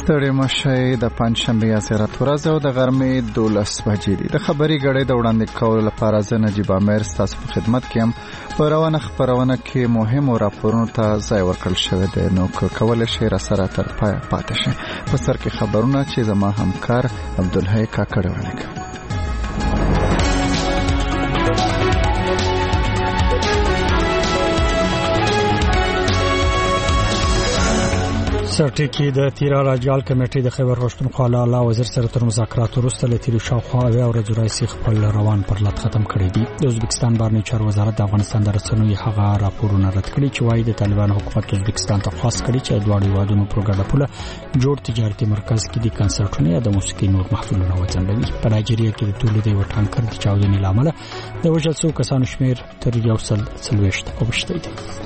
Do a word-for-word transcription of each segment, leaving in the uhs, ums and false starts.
ستړي مشه د پنځشنبه زیارت ورځ او د غرمې دولس بجې دي. د خبري غړې د وړاندې کولو لپاره زه نجیب امیر ستاسو په خدمت کې یم. په روانه خبرونه کې مهم راپورونو ته ځای ورکړل شوی دی، نو کولای شئ را سره تر پای پاتې شئ. په سر کې خبرونه چې زما همکار عبدالحی کاکړ ولیکه. سرټی کې د تیرا راجال کمیټې د خیبر پښتونخوا له وزیر سره تر مذاکرات وروسته له تیر شاوخوا او ورځو راځي خپل روان پر لټ ختم کړی دی. د ازبکستان بهرنی چارو وزارت د افغانستان د رسنیو هغه راپورونه رد کړي چې وايي د طالبان حکومت ازبکستان ته خاص کړي چې دواړو هیوادونو پر ګډه پوله جوړ تجارتي مرکز کې د کنسرټونو یا د موسیقي نور محصولونه وڅنډوي. په نایجیریا کې د تولید یو ټانکر د چاودنې لامل د وژل شوو کسانو شمیر تر یو سل څلوېښت اوښتی دی.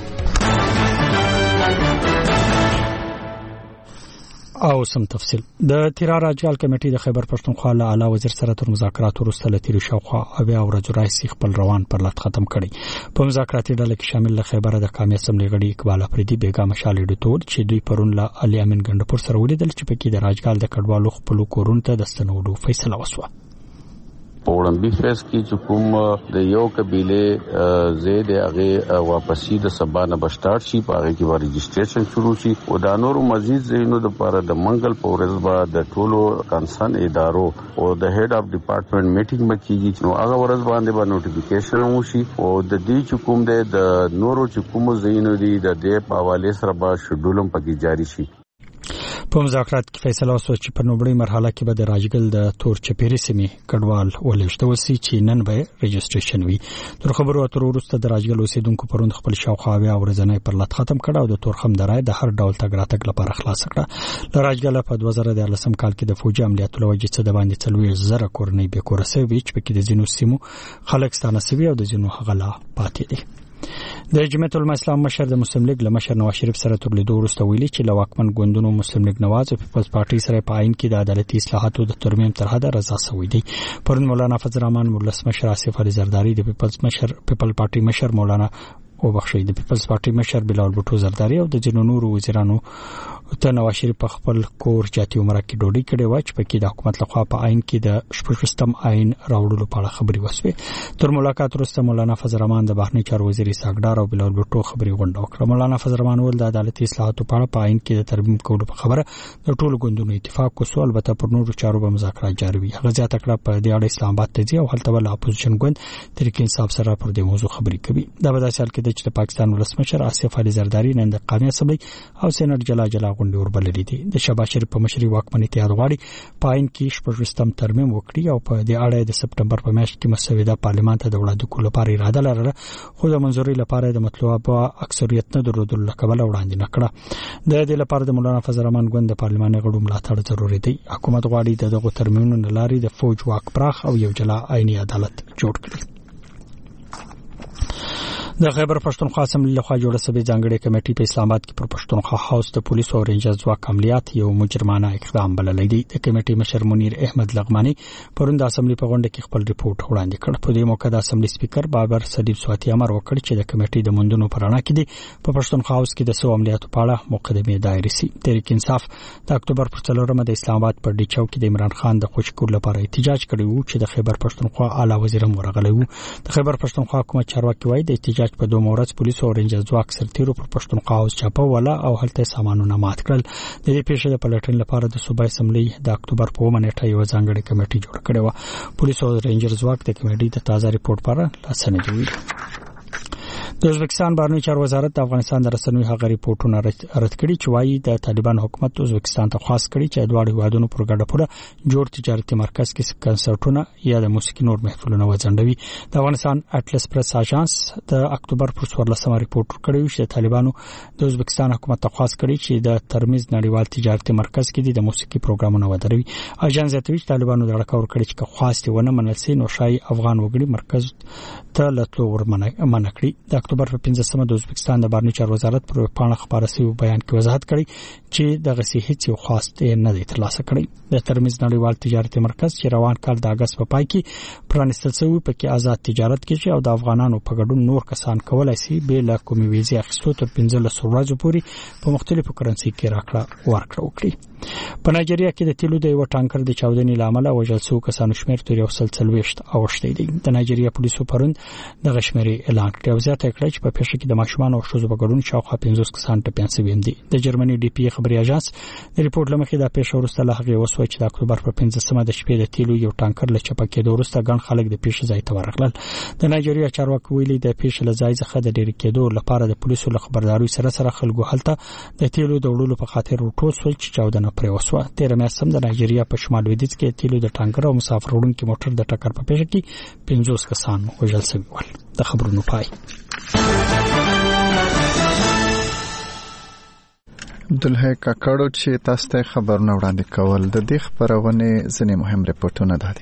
او سم تفصیل د تیرا راجال کمیټې د خیبر پښتونخوا له اعلی وزیر سره تر مذاکرات وروسته له تیر شاوخوا او ورځو راځي خپل روان پر لټ ختم کړي. په مذاکراتي ډله کې شامل له خیبر د قومي اسمبلی غړي اقبال افریدي بیگا مشال ډیټور چې دوی پرون له علي امین ګندپور سره ولیدل چې پکې د راجال د کډوالو خپل کورونو ته د ستنولو فیصله وشوه. پوړمبي فیس کې چې کوم د یو قبيله زید هغه واپسی د سبانه بشټارټ شي په هغه کې ریجسټریشن شروع شي او د نورو مزید زینو د لپاره د منګل پورز با د ټولو کنسرن ادارو او د هډ اف ډپارټمنټ میټینګ مکیږي نو هغه ورځ باندې به نوټیفیکیشن وشي او د دې چې کوم د نورو چې کوم زینو دي د دې په حواله سره به شډولم پکې جاری شي. په مذاکرات کې فیصله وشوه چې په نوبړی مرحله کې به د راجګل د تور چپيري سیمې کډوال ولېشتول شي چې نن به ریجسټریشن وي. تر خبرو اترو وروسته د راجګل اوسیدونکو پروند خپل شاوخوا او ورځنی پر لټ ختم کړه او د تورخم درای د هر ډول تګ راتګ لپاره خلاص کړه. د راجګل په دوه زره دیارلسم کال کې د فوجي عملیاتو لوجې څه د باندې څلوېښت زره کورنۍ به کورسه وي چې په کې د زینو سیمو خلک ستانه سوي او د زینو هغلا پاتې دي. د جمعیت العلماء اسلام مشر د مسلم لیگ له مشر نواز شریف سره تر لیدو وروسته ویلي چې له واکمن ګوندونو مسلم لیگ نواز او پیپلز پارټي سره په عین کې د عدالتي اصلاحاتو د ترمیم تر حده رضا شوی دی. پرون مولانا فضل الرحمن مولس مشر آصف علي زرداری د پیپلز مشر پیپل پارټي مشر مولانا او بخشي د پیپلز پارټي مشر بلال بوټو زرداری او د جنونو وزیرانو ته نواز شریف په خپل کور جاتي عمره کې ډوډۍ کړې و چې پکې د حکومت لخوا په عین کې د شپږم عین راوړلو په اړه خبري وسوي. تر ملاقات وروسته مولانا فضل الرحمن د بهرنی چارو وزیر ساګدار او بلال بوټو خبري غونډه وکړه. مولانا فضل الرحمن ول د عدالتي اصلاحاتو په اړه په عین کې د ترمیم کولو په خبره د ټولو ګوندونو اتفاق وسو، البته پر نورو چارو به مذاکرات جاري وي. هغه ځات کړه په دې اړه اسلام آباد ته ځي او هلته ول اپوزیشن ګوند تحریک انصاف سره پر دې موضوع خبري کوي. دا به داسې حال کې د پاکستان ولسمشر آصف علي زرداری نن د قومي اسمبلی او سېنات جلا جلا غونډې وربللې دي. د شهباز شریف په مشرۍ واکمن اتحاد غواړي په عین کې شپږم ترمیم وکړي او په دې اړه د سپټمبر په میاشت کې مسوده پارلمان ته د وړاندې کولو لپاره اراده لرله، خو د منځوري لپاره د مطلوبه اکثریت نه درلودل لکبل وړاندې نکړه. د دې لپاره د مولانا فضل الرحمن ګوند د پارلماني غړو ملاتړ ضروري دی. حکومت غواړي دغه ترمیمونو لاري د فوج واک پراخ او یو جلا عیني عدالت جوړ کړي. د خیبر پښتونخوا اسمبلی لخوا جوړه شوې ځانګړې کمیټې په اسلام آباد کې پر پښتونخوا هاوس د پولیسو او رینجر ځواک عملیات یو مجرمانه اقدام بللی دی. د کمیټې مشر منیر احمد لغمانی پرون د اسمبلی په غونډه کې خپل ریپورت وړاندې کړ. په دې موقع د اسمبلی سپیکر بابر صدیق سواتی امر وکړ چې د کمیټې د مندونو پرانا کې دی په پښتونخوا هاوس کې د سو عملیاتو په اړه مقدمه دایره سي. تحریک انصاف د اکتوبر پر څلورمه د اسلام آباد پر ډیچو کې د عمران خان د خوشکور لپاره احتجاج کړی وو چې د خیبر پښتونخوا اعلی وزیر مرغلی وو. د خیبر پښتونخوا حکومت چارواکي وایي د احتجاج په دوه مورز پولیسو او رینجر ځواک سرتیرو پر پښتونخوا هاوس چاپه ولا او هلته سامانونه مات کړل. د دې پیښې د پلټن لپاره د صوبایي اسمبلی د اکتوبر په اوومه نیټه یو ځانګړې کمیټه جوړه کړې و. پولیسو او رینجر ځواک د کمیټې د تازه ریپورت پر لاسنه جوړ. د ازبکستان بهرنی چارو وزارت د افغانستان د رسنیو هغه ریپورتونه رد کړي چې وايي د طالبان حکومت ازبکستان ته خاص کړي چې دواړو هیوادونو پر ګډه پوره جوړ تجارتي مرکز کې کنسرټونه یا د موسیقي نور محفلونه وځنډوي. د افغانستان اټلس پریس اژانس د اکتوبر پر څوارلسمه ریپورت کړی چې طالبانو د ازبکستان حکومت ته خاص کړي چې د ترمز نړیوال تجارتي مرکز کې د موسیقي پروګرامونه ودروي. اژانس زیاتوي چې طالبانو د اړکا ور کړی چې خاص دی ونه منل سي نو شای افغان وګړي مرکز ته له تلو منع کړي. د اکتوبر په پنځمه د ازبکستان د بهرنی چارو وزارت پر پاڼه خبره شوی بیان کې وضاحت کړي چې دغه هیڅ یو خواست نه دی ترلاسه کړی. د ترمنځ نړیوال تجارتي مرکز چې روان کال د اگست په پای کې پرانستل شوی په کې آزاد تجارت کیږي او د افغانانو په ګډون نور کسان کولای شي به له کومې ویزې اخیستو تر پنځلس ورځې پورې په مختلفو کرنسي کې راکړه ورکړه وکړي. په نایجیریا کې د تیلو د یو ټانکر د چاودنې لامل وژل شو کسانو شمېر تر یو سل څلوېښت اوښتی دی. د نایجیریا پولیسو پرون دغه شمېر اعلان کړ او زیاته کړه چې په پیښه کې د ماشومان او ښځو په ګډون شاوخوا پنځوس کسان ټپیان شوي دي. د جرمني ډي پی خبري اژانس د ریپورت لمخې د پیښه وروسته له هغې وسوه چې د اکتوبر په پنځمه د شپې د تیلو یو ټانکر له چپه کېدو وروسته ګڼ خلک د پیښې ځای ته ورغلل. د نایجیریا چارواکي ویلي د پیښې له ځای څخه د ډېر کېدو لپاره د پولیسو له خبرداري سره سره خلکو هلته د تیلو د وړلو په خاطر راټول شول چې چاودنه پرې وسوه. تیر میاشت هم د نایجیریا په شمال لویدیځ کې تیلو د ټانکر او مسافر وړونکي موټر د ټکر په پیښه کې پنځوس کسان وژل شوي ول. د خبرونو پای. عبدالحی کاکړو چې تاسو ته خبرونه وړاندې کول د دې خبرونه ځینې مهم ریپورتونه دي.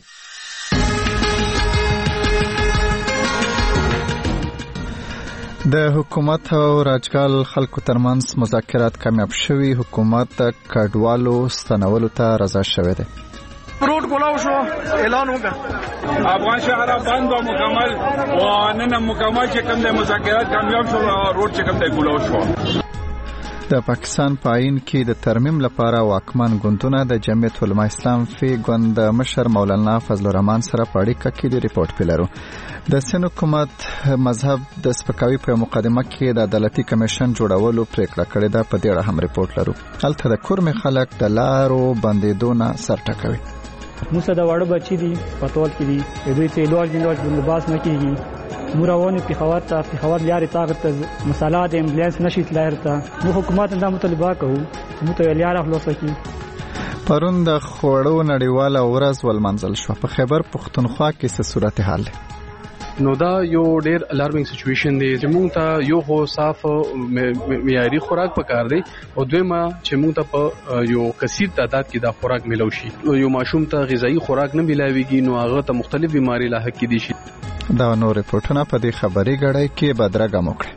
د حکومت او راجګال خلکو ترمنځ مذاکرات کامیاب شوي. حکومت د کډوالو ستنولو ته رضا شوی دی. روډ کولاو شو اعلان وکړ افغان شهر بند او مکمل او نن مکمل چې کوم د مذاکرات کامیاب شو روډ چې کوم د کولاو شو. د پاکستان په آئین کې د ترمیم لپاره واکمن ګوندونه د جمعیت علماء اسلام فی ګوند مشر مولانا فضل الرحمن سره په اړیکه کې د ریپورت پیلرو. د سن حکومت مذهب د سپکاوي په مقدمه کې د عدالتي کمیشن جوړولو پریکړه کړې ده. په دې اړه هم ریپورت لرو. هلته د کورمې خلک د لارو بندیدو نه سر ټکوي. موږ د وړو بچی دي پټول کې دي دوی ته لوړ جنډ بندوباس نه کیږي. موراونه پیښور ته پیښور لارې طاقت مساله د امبولانس نشي تلای ته نو حکومت دا مطالبه کوي موږ ته لارې خلاص کړي. پرون د خوړو نړیواله ورځ ولمنځل شو. په خیبر پښتونخوا کې څه صورتحال ده؟ نو دا یو ډیر الارمینګ سچويشن دی چې موږ ته یو هو صاف معیاري خوراک پکار دی او دویمه چې موږ ته په یو کثیر تعداد کې دا خوراک ملو شي. یو ماشوم ته غذایی خوراک نه ملاويږي نو هغه ته مختلف بیماری لاحق کیدي شي. دا نور ریپورتونه په دې خبري غړای کې بدرګه موکړي.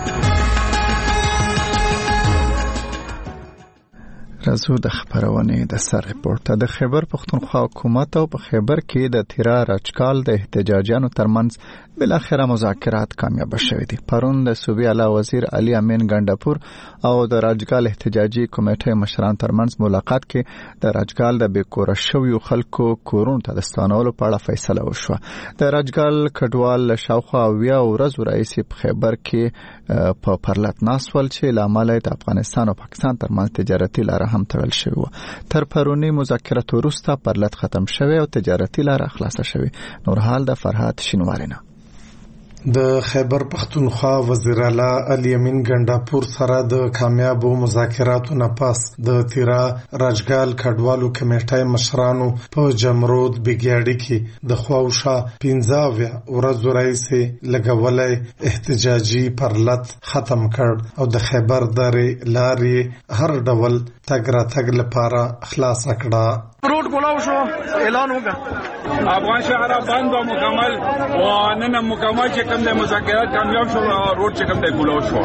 راځو د خبرونه د سر ریپورت. د خیبر پښتونخوا حکومت او په خیبر کې د تیرا راجکال د احتجاجیانو ترمنځ بل اخره مذاکرات کامیاب شوه دي. پرون د صوبې اعلی وزیر علي امین ګنداپور او د راجکال احتجاجي کمیټې مشران ترمنځ ملاقات کې د راجکال د بیکوره شویو خلکو کورونو ته د ستانولو په اړه فیصله وشوه. د راجکال کډوال شاوخوا ویا ورځ رئیس په خیبر کې په پرلط ناسول چې لامل د افغانستان او پاکستان ترمنځ تجارتي لار هم تړل شوی و. تر پرونی مذاکرات وروسته پرلط ختم شوی او تجارتي لار خلاصه شوی. نور حال د فرهاد شینوارینه. د خیبر پختونخوا وزیر اعلی علي امین ګنداپور سره د کامیابو مذاکراتو نه پس د تیرا راجګال کډوالو کمیټې مشرانو په جمرود بګیاړي کې د خواوشا پنځاویا ورځو رئیس لګولای احتجاجي پرلط ختم کړ او د خیبر درې لارې هر ډول تګ را تګ لپاره خلاص کړه. روډ کولاو شو اعلان وکړ افغان شهر بند او مکمل او نن مکمل چې کوم د مذاکرات کامیاب شو روډ چې کوم د کولاو شو.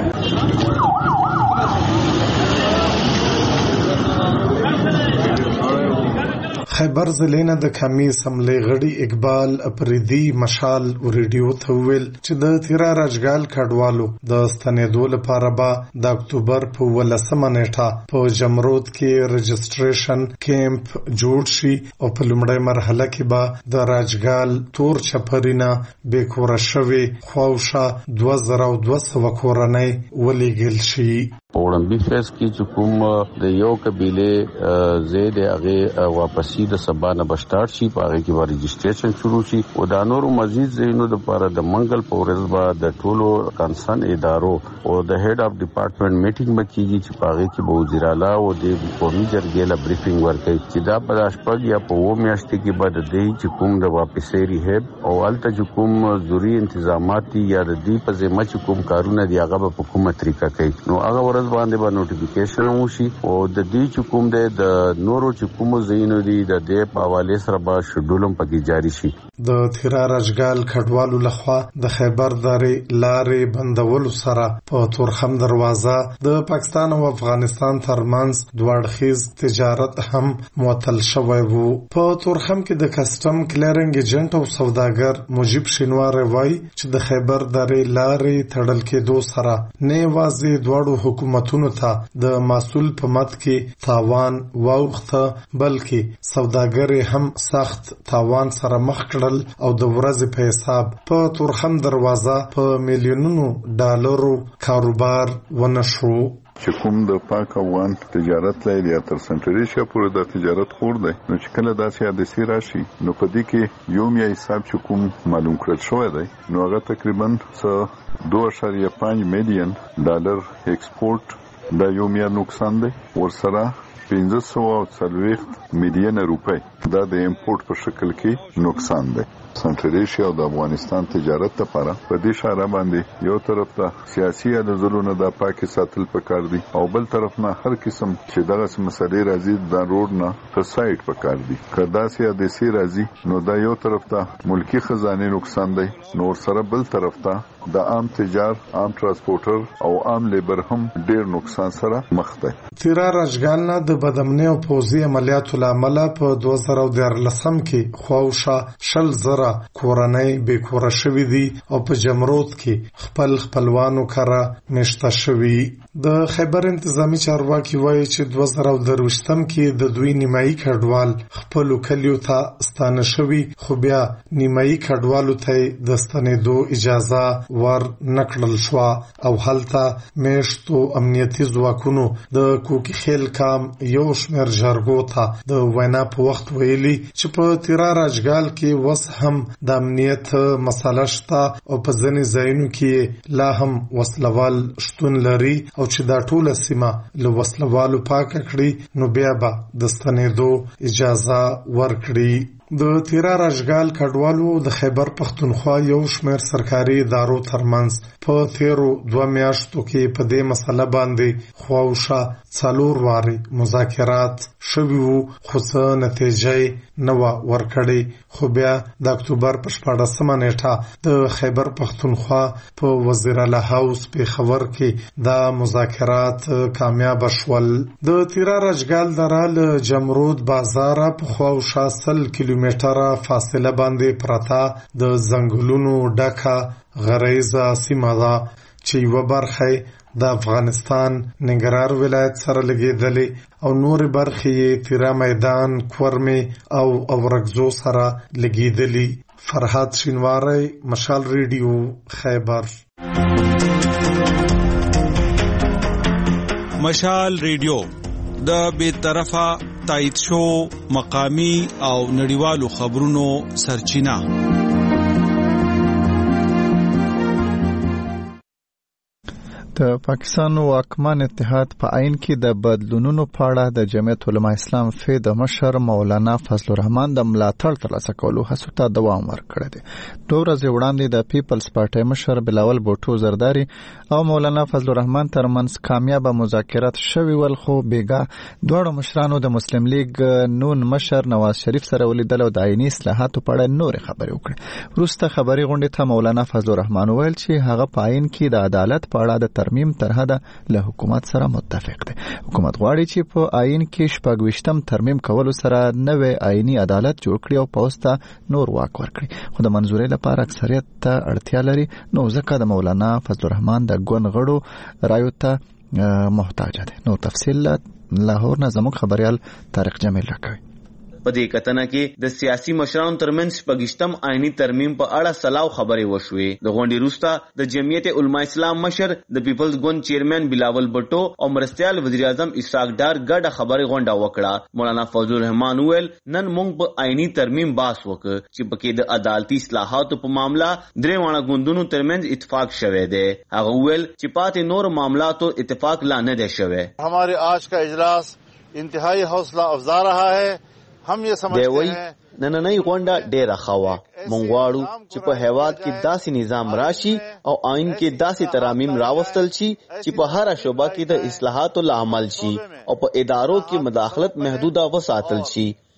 خیبر ضلع د کمی سملې غړي اقبال اپریدي مشال ریډیو ته ویل چې د تیرا راجګال کډوالو د ستنېدو لپاره به د اکتوبر په ولسمه نیټه په جمرود کې رجسټریشن کیمپ جوړ شي او په لومړۍ مرحله کې به د راجګال تور چپرینا بیکوره شوی خواوشا دوه زره دوه سوه کورنۍ ولېږل شي. اورنبي فیس کې چې کوم د یو قبيله زید هغه واپسی د سبانه بشټارټ شي په هغه کې به رجسټریشن شروع شي او د نورو مزید زینو د لپاره د منګل په ورځ به د ټولو کنسرن ادارو او د هډ اف ډپارټمنټ میټینګ وکړي چې په هغه کې به وزیر اعلی او د قومي جرګې له بریفینګ ورکړي چې دا په شپږ یا په و میاشتې کې به د دې چې کوم د واپسې ریهب او الته چې کوم ضروري انتظامات یا د دې په ذمہ چې کوم کارونه دی هغه په کومه طریقه کوي نو هغه ورځ باندې به نوټیفیکیشن وشي او د دې چې کوم د نورو چې کوم زینو دي د د دې په حواله سره به شډولم پکې جاری شي. د تیرا رجګال کډوالو لخوا د خیبر درې لارې بندولو سره په تورخم دروازه د پاکستان او افغانستان ترمنځ دوړخیز تجارت هم معطل شوی وو. په تورخم کې د کسٹم کلیرنګ ایجنټ او سوداګر مجيب شینوار وایي چې د خیبر درې لارې تړل کېدو سره نه یوازې دواړو حکومتونو ته د مسول په مت کې تاوان واوخته بلکې سوداګر هم سخت تاوان سره مخ کړل او د ورځې په حساب په تورخم دروازه په میلیونونو ډالرو کاروبار ونشو. چې کوم د پاک افغان تجارت لري یا تر سنټریشیا پورې د تجارت خور دی نو چې کله داسې حادثه راشي نو په دې کې یو میا حساب چې کوم معلوم کړل شوی دی نو هغه تقریبا څه دوه اشاریه پنځه میلیون ډالر ایکسپورټ دا یو میا نقصان دی ورسره پنځه سوه څلوېښت میلیونه روپۍ دا د امپورټ په شکل کې نقصان دی. سنټریشیا او د افغانستان تجارت لپاره په دې اشاره باندې یو طرف ته سیاسي عدالتونو د پاکي ساتل پکار دي او بل طرف نه هر قسم چې دغه مسلې راځي د روډ نه په سایت پکار دي. کدا سیاسي راځي نو دا یو طرف ته ملکی خزانه نقصان دی نو سره بل طرف ته د عام تجار عام ترانسپورټر او عام لیبر هم ډیر نقصان سره مخ دي. تیرا رجګال نه د بدامنۍ او پوځي عملیاتو لامل په دوه زره دیارلسم کې خواوشه شل زره کورنۍ بې کوره شوي دي او په جمرود کې خپل خپلوانو کره مشته شوي. د خیبر انتظامی چارواکي وایي چې دوه زره درویشتم کې د دوی نیمایي کډوال خپلو کلیو ته ستانه شوي خو بیا نیمایي کډوالو ته د ستنېدو اجازه ور نکړل شوه او هلته میشتو امنیتي ځواکونو د کوکي خیل کام یو شمېر جرګو ته د وینا په وخت ویلي چې په تیرا رجګال کې وس هم د امنیت مسله شته او په ځینې ځایونو کې لا هم وسلوال شتون لري او چې دا ټوله سیمه له وسلوالو پاکه کړي نو بیا به د ستنېدو اجازه ورکړي. د تیرا رجګال کډوالو د خیبر پښتونخوا یو شمېر سرکاري ادارو ترمنځ په تیرو دوه میاشتو کې په دې مسله باندې خواوشه څلور وارې مذاکرات شوي وو خو څه نتیجه نه وه ورکړې خو بیا د اکتوبر په شپاړسمه نیټه د خیبر پښتونخوا په وزیراعلی هاوس پېښور کې دا مذاکرات کامیاب شول. د تیرا رجګال دره له جمرود بازاره په خواوشه سل کیلومتره فاصله باندې پرته د ځنګلونو ډکه غریزه سیمه ده چې یوه برخه د افغانستان ننګرهار ولایت سره لګېدلې او نور برخې یې تیرا میدان کورمې او اورګزو سره لګېدلې. فرهاد شینواری مشال ریډیو خیبر. مشال ریډیو د بیطرفه تایید شو مقامی او نړیوالو خبرونو سرچینه. د پاکستان واکمن اتحاد په عین کې د بدلونونو په اړه د جمعیت علما اسلام فی د مشر مولانا فضل الرحمن د ملاتړ ترلاسه کولو هڅو ته دوام ورکړی دی. دوه ورځې وړاندې د پیپلز پارټۍ مشر بلاول بوټو زرداری او مولانا فضل الرحمن ترمنځ کامیابه مذاکرات شوي ول خو بیګا دواړو مشرانو د مسلم لیگ نون مشر نواز شریف سره ولیدل او د عیني اصلاحاتو په اړه نورې خبرې وکړې. وروسته خبري غونډې ته مولانا فضل الرحمن ویل چې هغه په عین کې د عدالت په اړه د ترمیم طرحه ده له حکومت سره متفق دی. حکومت غواړي چې په آئین کې شپږ ویشتم ترمیم کولو سره نوې آئینی عدالت جوړ کړي او پوسټ ته نور واک ورکړي خو د منځوري لپاره اکثریت ته اړتیا لري نو ځکه د مولانا فضل الرحمن د ګوند غړو رایو ته محتاج دي. نو تفصیل لاهور نه زموږ خبريال طارق جمیل راکوي. په دې کتنه کې د سیاسي مشرانو ترمنځ پګشتم آئینی ترمیم په اړه سلاو خبرې وشوې. د غونډې وروسته د جمعیت علما اسلام مشر د پیپلز ګوند چیرمن بلاول بټو او مرستیال وزیر اعظم اسحاق ډار ګډه خبرې غونډه وکړه. مولانا فضل الرحمن ویل نن موږ په آئینی ترمیم باس وکړ چې پکې د عدالتي اصلاحاتو په معاملہ درې واړه ګوندونو ترمنځ اتفاق شوه دی. هغه ویل چې پاتې نور معاملاتو اتفاق لا نه دی شوه. हमारे आज का इजलास इंतहाई हौसला अफजा रहा है. हम ये समझते हैं نننۍ غونډه ډېره ښه وه. موږ غواړو چې په هېواد کې داسې نظام راشي او آئین کې داسې ترامیم راوستل شي چې په هره شعبه کې د اصلاحاتو لامل شي او په ادارو کې مداخلت محدوده وساتل شي.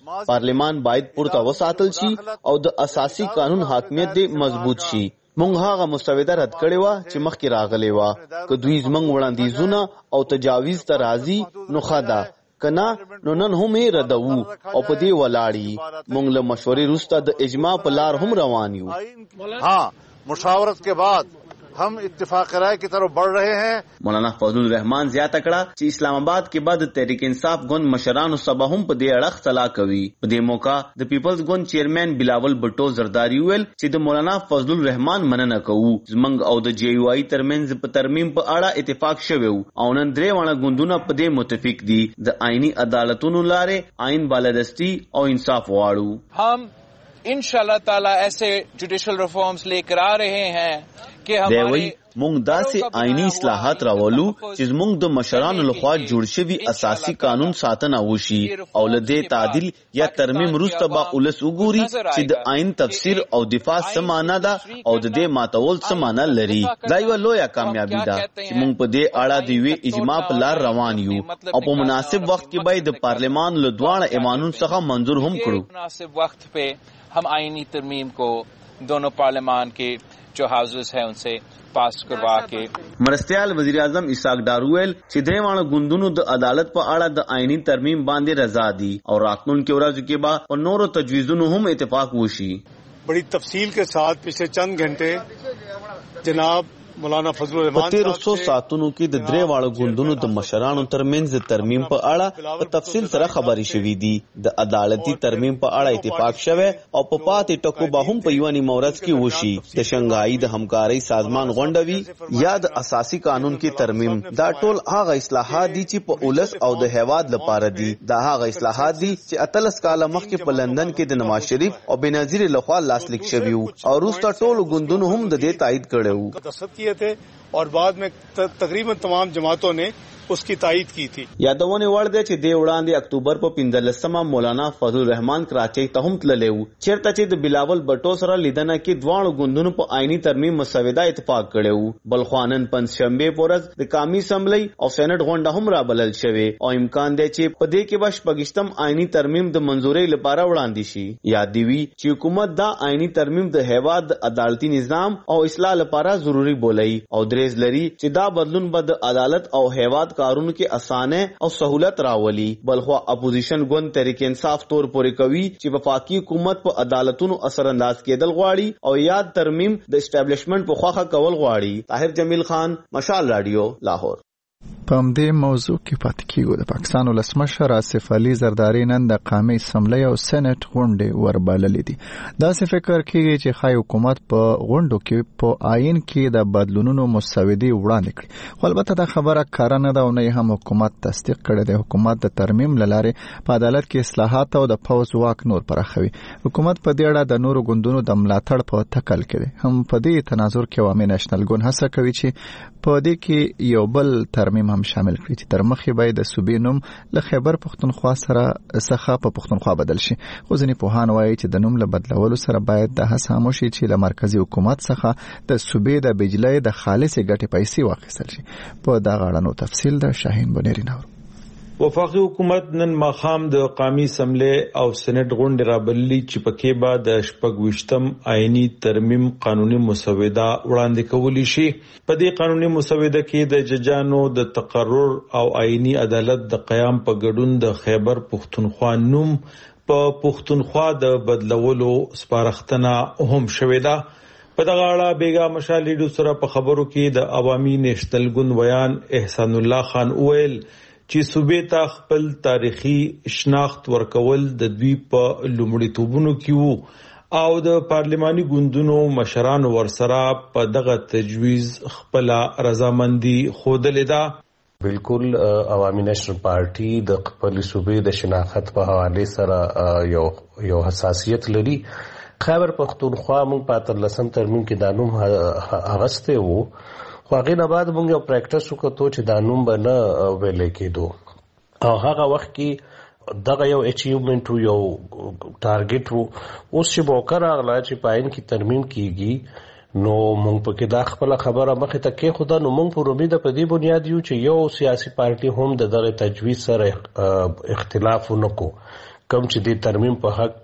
پارلیمان باید پورته وساتل شي او د اساسي قانون حاکمیت دې مضبوط شي. مونږ هغه مسوده رد کړې وه چې مخکې راغلې وه. که دوی زموږ وړاندیزونه او تجاویز ته راځي نو ښه ده، کنا نو نن هم یې ردوو او په دې ولاړی. مونږ له مشورې وروسته د اجماع په لار هم روان یو. ها مشاورت کے بعد हम इत्तेफाक राय की तरफ बढ़ रहे हैं. مولانا فضل الرحمن زیاته کړه چې اسلام آباد کې بعد تحریک انصاف ګوند مشرانو سبا هم په دې اړه اختلاف کوي. په دې موقع د پیپلز ګوند چیرمن بلاول بټو زرداری ویل چې د مولانا فضل الرحمن مننه کوو. زمنګ او د جی یو آی ترمنځ په ترمیم په اړه اتفاق شوی او نن درې وانه ګوندونه په دې متفق دي. د آئینی عدالتونو لارې آئین بالادستی او انصاف واړو. हम इंशाल्लाह ताला ऐसे जुडिशल रिफॉर्म्स लेकर आ रहे हैं कि हमारे مونږ داسې آئینی اصلاحات راولو چې زمونږ د مشرانو لخوا جوړ شوی اساسي قانون ساتنه وشي او له دې تعدیل یا ترمیم وروسته به ولس وګوري چې د آئین تفسیر او دفاع څه معنا ده او د دې ماتول څه معنا لري. دا یوه لویه کامیابي ده چې مونږ په دې اړه د یوې اجماع په لار روان یو او په مناسب وخت کې به د پارلمان له دواړه ایوانونو څخه منظور هم کړو. مناسب وقت पे हम आईनी तरमीम को दोनों पार्लियामान के जो हाउसेस हैं उनसे पास करवा के. مرستیال وزیر اعظم اسحاق ډار ویل چې درې وانه ګوندونو د عدالت په اړه د آئینی ترمیم باندې رضا دي او راتلونکي ورځو کې به په نورو تجویزونو هم اتفاق وشي. بڑی تفصیل کے ساتھ پچھلے چند گھنٹے جناب مولانا فضل الرحمان په تیرو څو ساعتونو کې د درې واړو ګوندونو د مشرانو ترمنځ ترمیم په اړه په تفصیل سره خبرې شوې دي. د عدالتي ترمیم په اړه اتفاق شوه او په پاتې ټکو به هم په یو نیمه ورځ کې وشي. د شنګهای د همکارۍ سازمان غونډوي یا د اساسي قانون کې ترمیم، دا ټول هغه اصلاحات دي چې په اولس او د هیواد لپاره دي. دا هغه اصلاحات دي چې اتلس کاله مخکې په لندن کې د نواز شریف او بنظیر لخوا لاسلیک شوي او وروسته ټولو ګوندونو هم د دې تایید کړی و تھے اور بعد میں تقریباً تمام جماعتوں نے اس کی تائید کی تھی. یادونه وړ دی چې د وړاندې اکتوبر په پنځلسمه مولانا فضل الرحمن کراچۍ ته هم تللی و چیرته چې د بلاول بټو سره لیدنه کې دواړو ګوندونو په آئینی ترمیم مسوده اتفاق کړی و. بل خو نن پنځشنبې په ورځ د قومي اسمبلی او سېنات غونډه هم رابلل شوې او امکان دی چې په دې کې به شپږشتم آئینی ترمیم د منظورۍ لپاره وړاندې شي. یاد دی وی چې حکومت دا آئینی ترمیم د هیواد د عدالتي نظام او اصلاح لپاره ضروری بولي او دریز لري چې دا بدلون به د عدالت او هیواد کارونو کې اسانه او سہولت راولي. بلخوا اپوزیشن ګوند تحریک انصاف تور پورې کوي چې وفاقي حکومت په عدالتونو اثر انداز کېدل غواړي او یاد ترمیم د اسټابلیشمنت په خواخه کول غواړي. طاهر جمیل خان، مشال رادیو، لاهور. په همدې موضوع کې پاتې کیږو. د پاکستان ولسمشر آصف علي زرداری نن د قومي اسمبلی او سېنات غونډې وربللې دي. داسې فکر کیږي چې خای حکومت په غونډو کې په آئین کې د بدلونونو مسودې وړاندې کړي. خو البته دا خبره کار نه ده او نه هم حکومت تصدیق کړي. د حکومت د ترمیم لاره په عدالت کې اصلاحات او د پوز واک نور پراخوي. حکومت په دې اړه د نورو ګوندونو د ملاتړ په تکل کې هم په دې تناظر کې عوامي نېشنل ګوند هڅه کوي چې په دې کې یو بل ترمیم هم شامل کړي چې تر مخې باید د صوبې نوم له خیبر پښتونخوا سره څخه په پښتونخوا بدل شي. خو ځینې پوهان وایي چې د نوم له بدلولو سره باید د هڅه هم وشي چې له مرکزي حکومت څخه د صوبې د بجلی د خالصې ګټې پیسې واخیستل شي. په دغه اړه نو تفصیل د شاهین بنيري نور. وفاقي حکومت نن ماخام د قومي اسمبلی او سېنات غونډې رابللې چې پکې به د شپږویشتم آئینی ترمیم قانوني مسوده وړاندې کولی شي. په دې قانوني مسوده کې د ججانو د تقرر او آئینی عدالت د قیام په ګډون د خیبر پښتونخوا نوم په پښتونخوا د بدلولو سپارښتنه هم شوې ده. په دغه اړه بیګا مشال ریډیو سره په خبرو کې د عوامي نېشنل ګوند ویان احسان الله خان ویل چې صوبې ته خپل تاریخي شناخت ورکول د دوی په لومړیتوبونو کې وو او د پارلماني ګوندونو مشرانو ورسره په دغه تجویز خپل رضامندي خوده لیدا. بالکل عوامي نېشنل پارټي د خپل صوبې د شناخت په حواله سره یو یو حساسیت لري. خیبر پښتونخوا موږ په اتلسم ترمیم کې د نوم اغسته وو خو هغه نه بعد موږ یو پریکټس وکړو چې دا نوم به نه ویل کېدو او هغه وخت کې دغه یو اچیومنت یو ټارګټ وو. اوس چې موقع راغله چې پاین کې ترمیم کیږي نو موږ په کې دا خپل خبره مخه ته کې خدا نو موږ په امید په دې بنیاد یو چې یو سیاسي پارټي هم د دغه تجویز سره اختلاف ونکو کم چې د ترمیم په حق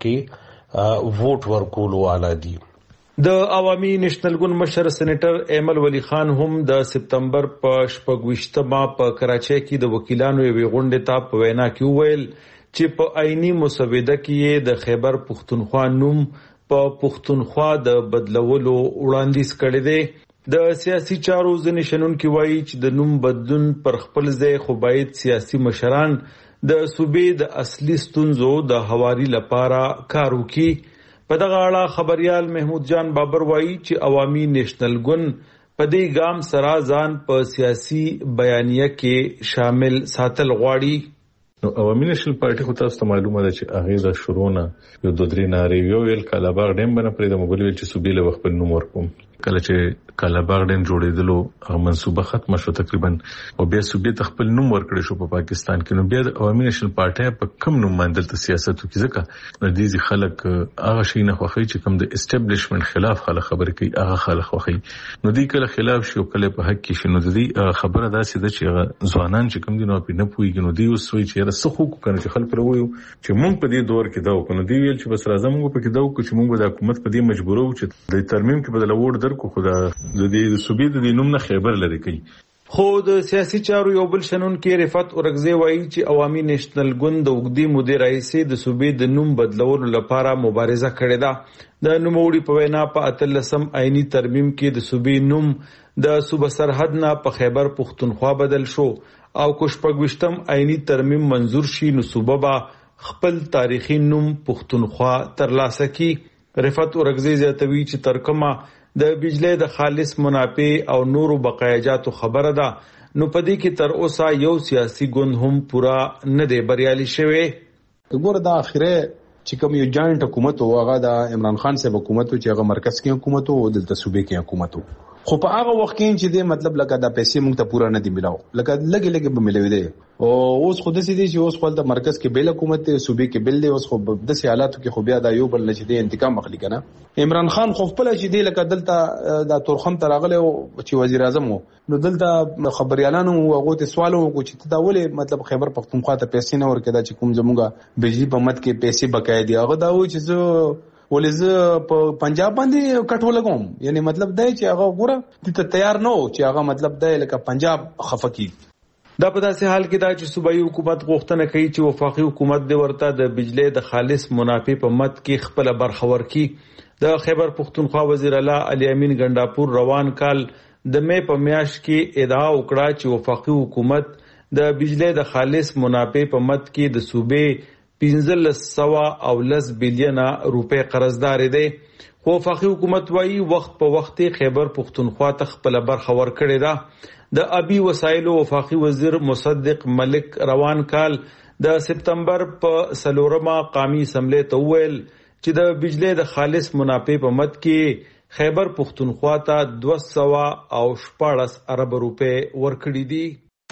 کې ووټ ورکول والا دي. د عوامي نېشنل ګوند مشر سېنیټر ایمل ولی خان هم د سپتمبر په شپږویشتمه په کراچۍ کې د وکیلانو یوې غونډې ته په وینا کې وویل چې په آئینی مسوده کې د خیبر پښتونخوا نوم په پښتونخوا د بدلولو وړاندیز کړی دی. د سیاسي چارو ځینې شنونکي وایي چې د نوم بدلون پر خپل ځای خو باید سیاسي مشران د صوبې د اصلي ستونزو د هواري لپاره کار وکړي. په دغه اړه خبريال محمود جان بابر وایي چې عوامي نېشنل ګوند په دې ګام سره ځان په سیاسي بیانیه کې شامل ساتل غواړي. نو عوامي نېشنل پارټي خو تاسو ته معلومه ده چې هغه د شروع نه یو دوه درې نارې یو ویل کالاباغ ډیم باندې پرې د مغول ویل چې صوبې له خپل نوم ورکوم. کله چې کالاباغ ډیم جوړېدلو هغه منصوبه ختمه شو تقریبا او بیا صوبې ته خپل نوم ورکړی شو په پا پاکستان کې. نو بیا د عوامي نېشنل پارټي په کم نوم باندې د سیاست وکړي ځکه د دې خلک هغه شي نه خوښي چې کوم د اسټابلیشمنت خلاف خلک خبرې کوي هغه خلک خوښي. نو دې کله خلاف شي او کله په حق کې شي. نو د دې خبره داسې ده چې ځوانان چې کوم دي نو په نه پويږي. نو دې وسوي چې رسخ کو کنه چې خلک وروي چې مونږ په دې دور کې دا وکړو. دې ویل چې بس راځم مونږ په کې دا وکړو چې مونږ د حکومت په دې مجبورو چې د ترمیم کې بدل وړ درکو خدا د دې صوبې د نوم نه خیبر لري کوي. خو د سیاسي چارو یو بل شنونکي رفعت اورګزی وایي چې عوامي نېشنل ګوند د وګړي مدیر رئیس د صوبې د نوم بدلولو لپاره مبارزه کړې ده. د نوموړي په وینا په اتلسم آئینی ترمیم کې د صوبې نوم د صوبه سرحد نه په خیبر پښتونخوا بدل شو او کوشپږوشتم آئینی ترمیم منظور شي نو صوبه به خپل تاریخي نوم پښتونخوا ترلاسه کړي. رفعت اورګزی زیاتوي چې ترکمه د بجلی د خالص منافع او نورو بقایاجاتو خبره ده نو پدې کې تر اوسه یو سیاسي ګوند هم پورا نه دی بریالي شوی. وګوره د اخیره چې کوم یو جاینټ حکومت او هغه د عمران خان صاحب حکومت چې هغه مرکز کې حکومت او د صوبې کې حکومت خو په هغه وخت کې چې د مطلب لکه د پیسې موږ ته پورا نه دی ملاو لکه لګي لګي به ملوي دی او اوس خود سي دي چې اوس خپل د مرکز کې بیل حکومت ته صوبې کې بیل دی اوس خو د سي حالاتو کې خو بیا د یو بل نشي دی انتقام مخلي کنه. عمران خان خو خپل چې دی لکه دلته د تورخم ترغله او چې وزیر اعظم نو دلته خبريالانو هغه ته سوال وکړو چې دا ولې مطلب خیبر پختونخوا ته پیسې نه ورکړه چې کوم زموږه بجلی په مت کې پیسې بقای دي هغه دا و چې زه ولې په پنجاب باندې کټو لګوم یعنی مطلب دا چې هغه ګوره ته تیار نه و چې هغه مطلب دا لکه پنجاب خفقي. دا په داسې حال کې دا چې صوبایي حکومت غوښتنه کوي چې وفاقي حکومت د ورته د بجلی د خالص منافع په مت کې خپل برخه ورکړي. د خیبر پښتونخوا وزیر اعلی علي امین ګنڈاپور روان کال د مې په میاشت کې ادعا وکړه چې وفاقي حکومت د بجلی د خالص منافع په مت کې د صوبې پنځلس سوه او لس بلینه روپے قرضدار دی. خو وفاقي حکومت وایي وخت په وخت خیبر پښتونخوا ته خپل برخه ورکړې ده. د ابي وسایلو وفاقي وزیر مصدق ملک روان کال د سپتمبر په سلورمه قومي اسمبلی ته وویل چې د بجلی د خالص منافع په مت کې خیبر پښتونخوا ته دوه سوه او شپاړس ارب روپے ورکړي دي.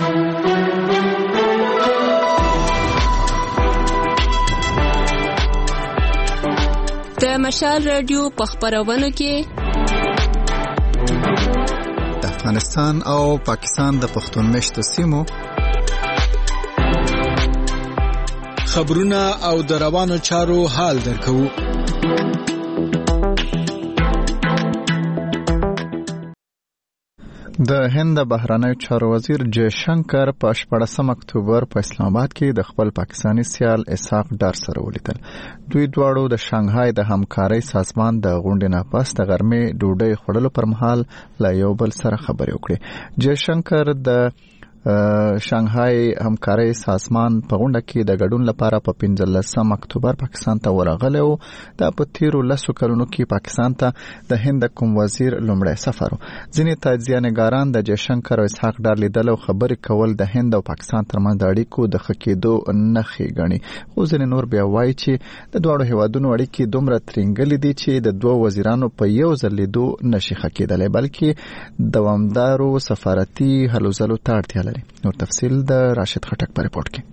د مشال رادیو په خبرونه کې د افغانستان او پاکستان د پښتون مشتو سیمو خبرونه او د روانو چارو حال درکو. د هند بهرنیو چارو وزیر جے شنکر په شپږم اکتوبر په اسلام آباد کې د خپل پاکستانی سیال اسحاق ډار سره ولیدل. دوی دواړو د شانګهای د همکارۍ سازمان د غونډې نه پس د غرمې ډوډۍ خوړلو پر مهال له یو بل سره خبرې وکړې. جے شنکر د شانګهای همکارۍ سازمان په غونډه کې د ګډون لپاره په پنځلسم اکتوبر پاکستان ته ورغلی و. دا په تیرو لسو کلونو کې پاکستان ته د هند کوم وزیر لومړی سفر و. ځینې تجزیه نګاران د جیشنکر او اسحاق ډار لیدل او خبرې کول د هند او پاکستان ترمنځ د اړیکو د ښه کېدو نښې ګڼي. خو ځینې نور بیا وایي چې د دواړو هیوادونو اړیکې دومره ترینګلې دي چې د دوه وزیرانو په یو ځل لیدو نشي ښه کېدلی بلکې دوامدارو سفارتي هلو ځلو ته اړتیا لري. نور تفصیل د راشد خټک په رپورټ کې.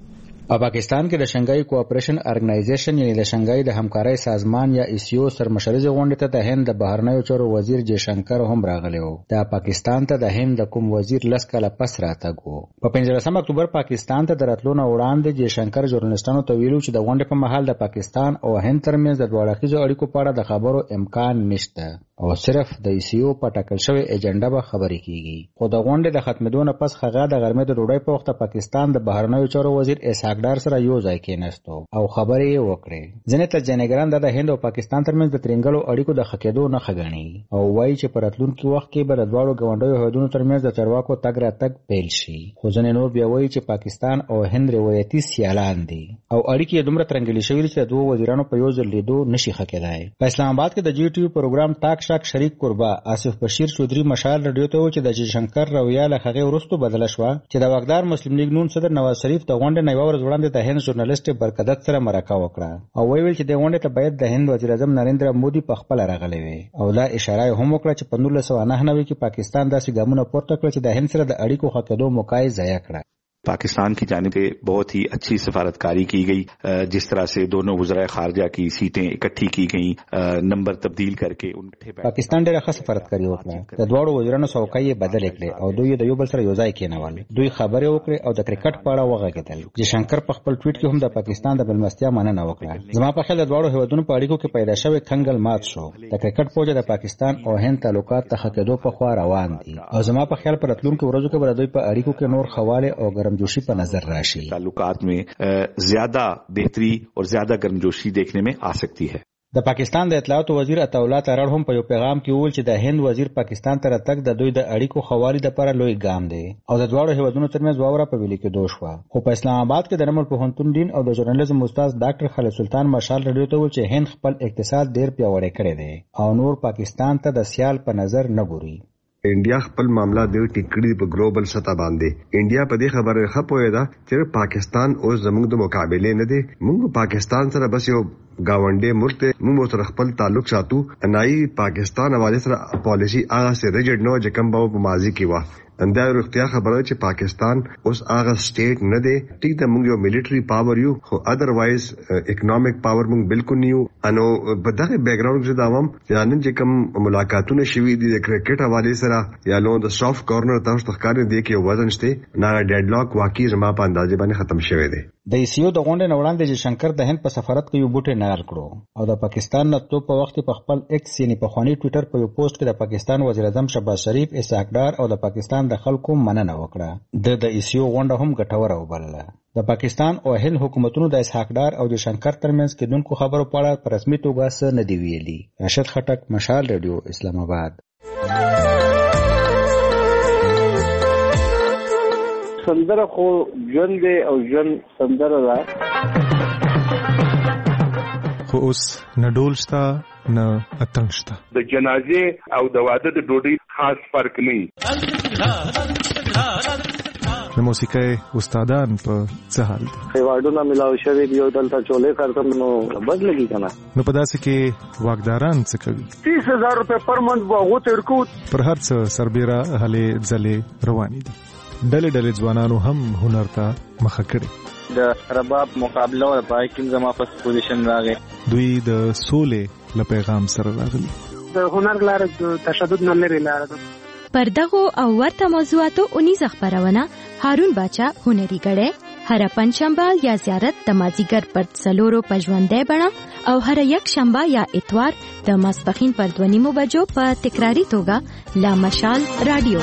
په پاکستان کې د شنګای کوآپریشن ارګنایزیشن یعنی د شنګای د همکارۍ سازمان یا ایسیو سرمشرزه غونډه ته د هند د بهرنیو چارو وزیر جے شنکر هم راغلی و. دا پاکستان ته د هند د کوم وزیر لس کاله پس راتګ و. په پنځلسم اکتوبر پاکستان ته د راتلو نه وړاندې جے شنکر ژورنالستانو ته ویلو چې د غونډې په مهال د پاکستان او هند ترمنځ د دوه اړخیزو اړیکو په اړه د خبرو امکان نشته او صرف د ایسیو په ټاکل شوی ایجنډا به خبرې کیږي. خو د غونډې د ختمېدو نه پس هغه د غرمې د ډوډۍ په وخت پاکستان د بهرنیو چارو وزیر اسحاق ډار سره یو ځای کېناستو او خبرې یې وکړې. ځینې تجزیه‌نګاران د هند او پاکستان ترمنځ د ترنګلو اړیکو د ښه کېدو نښه ګڼي او وایي چې په راتلونکي وخت کې به د دواړو ګاونډیو هیوادونو ترمنځ د چارواکو تګ راتګ پیل شي. خو ځینې نور بیا وایي چې پاکستان او هند روایتي سیالان دي او اړیکې یې دومره ترنګلې شوي دي چې د دوو وزیرانو په یو ځل لیدو نشي ښه کېدای. په اسلام آباد کې د جی ټي وي پروګرام ټاک شاک شریک قربا آصف بشیر چودري مشال رادیو ته و چې د جے شنکر رویه له هغې وروسته بدله شوه چې د واکدار مسلم لیگ نون صدر نواز شریف د غونډې نه یوه ورځ وړاندې د هند ژورنالست برکدت سره مرکه وکړه او ویل چې د غونډې ته باید د هند وزیر اعظم نریندرا مودي په خپله راغلی وي او دا اشاره هم وکړه چې په نولس سوه نهه نوي کې پاکستان داسې ګامونه پورته کړل چې د هند سره د اړیکو ښه کېدو موقع یې ضایع کړه. पाकिस्तान की जानिब से बहुत ही अच्छी सफारतकारी की गई, जिस तरह से दोनों वज़राए खारजा की सीटें इकट्ठी की गई, नंबर तब्दील करके उनके पाकिस्तान ډېره ښه سفارتکاري وکړه. د دواړو وزیرانو څوکۍ یې بدلې کړې او دوی د یو بل سره یو ځای کېنول. دوی خبرې وکړې او د کرکټ په اړه وغږېدل. جے شنکر په خپل ټویټ کې هم د پاکستان د مېلمستیا مننه وکړه. زما په خیال د دواړو هیوادونو په اړیکو کې پیدا شوی کنګل مات شو. د کرکټ په وجه د پاکستان او هند تعلقات ته ښه کېدو په خوا روان دي او زما په خیال په راتلونکو ورځو کې به د دوی په اړیکو کې نور خواله او ګرمجوشي په نظر ताल्लुकात में ज्यादा बेहतरी और ज्यादा गर्मजोशी देखने में आ सकती है. د پاکستان د اطلاعاتو وزیر عطاالله ترړ هم په یو پیغام کې وویل چې د هند وزیر پاکستان ته راتګ د دوی د اړیکو خوالي لپاره لوی ګام دی او د دواړو هیوادونو ترمنځ واوره په ویلي کېدو شوه. خو په اسلام آباد کې د نمل پوهنتون دین او د ژورنالیزم استاد ډاکټر خالد سلطان مشال رادیو ته وویل چې هند خپل اقتصاد ډېر پیاوړی کړی دی او نور پاکستان ته د سیال په نظر نه ګوري. انډیا خپل معاملہ د ټیکړې په ګلوبل سطح باندې انډیا په دې خبره خپوي دا چې پاکستان اوس زموږ د مقابله نه دی. موږ پاکستان سره بس یو گاونډي ملک ته موږ سره خپل تعلق ساتو. انای پاکستان حواله سره پالیسی هغه سره ریجډ نو چې کوم په ماضي کې و. انده ورختیا خبره چې پاکستان اوس هغه سټیټ نه دی. ټیک د موږ یو ملټری پاور یو خو اذروایز اکونومیک پاور موږ بالکل نیو. انو په دغه بیک گراوند کې دا هم ځانن چې کوم ملاقاتونه شوي دي د کرکټ حواله سره یا لون د سافټ کارنر تاسو ښکارې دی کې وزن شته نه ډیډ لاک واقعي زما په اندازې باندې ختم شوی دی. د ایسیو د غونډې نه وړاندې جے شنکر د هند په سفارت کې یو بوټی نقل کړو او د پاکستان نه تو په وخت په خپل ایکس یعنی په خواني ټوئیټر په یو پوسټ کې د پاکستان وزیر اعظم شهباز شریف اسحاق ډار او د پاکستان د خلکو مننه وکړه. د د ایسیو غونډه هم ګټوره وبلله. د پاکستان او هند حکومتونو د اسحاق ډار او جے شنکر ترمنځ کېدونکو خبرو په اړه په رسمي توګه څه نه دی ویلي. راشد خټک، مشال رادیو، اسلام آباد. سندره خو ژوند دی او ژوند سندره ده. خو اوس نه ډول شته نه اتڼ شته. د جنازې او د واده د ډوډۍ خاص فرق نه وي. د موسیقۍ استادان په څه حال دي؟ ایوارډونه ملاو شوي دي او دلته چولې کارتم نو بد لګي کنه. نو په داسې کې واکداران څه کوي؟ تیس هزار روپے پر منت واغو ته ورکو. پر هر څه سربېره هلې ځلې روانې دي. ډلې ډلې ځوانانو هم هنر ته مخه کړې. د رباب مقابله او پای کې زما په پوزیشن راغی. دوی د سولې له پیغام سره راغلي. د هنر لاره د تشدد نه لري لاره ده. پر دغو او ورته موضوعاتو اونیزه خبرونه هارون باچا هنري غړې هر پنځشنبه یا زیارت د مازیګر پر څلورو پژوندې بڼه او هر یک شنبه یا اتوار د ماسپخین پر دوه نیمو بجو په تکراری توګه لا مشال رادیو.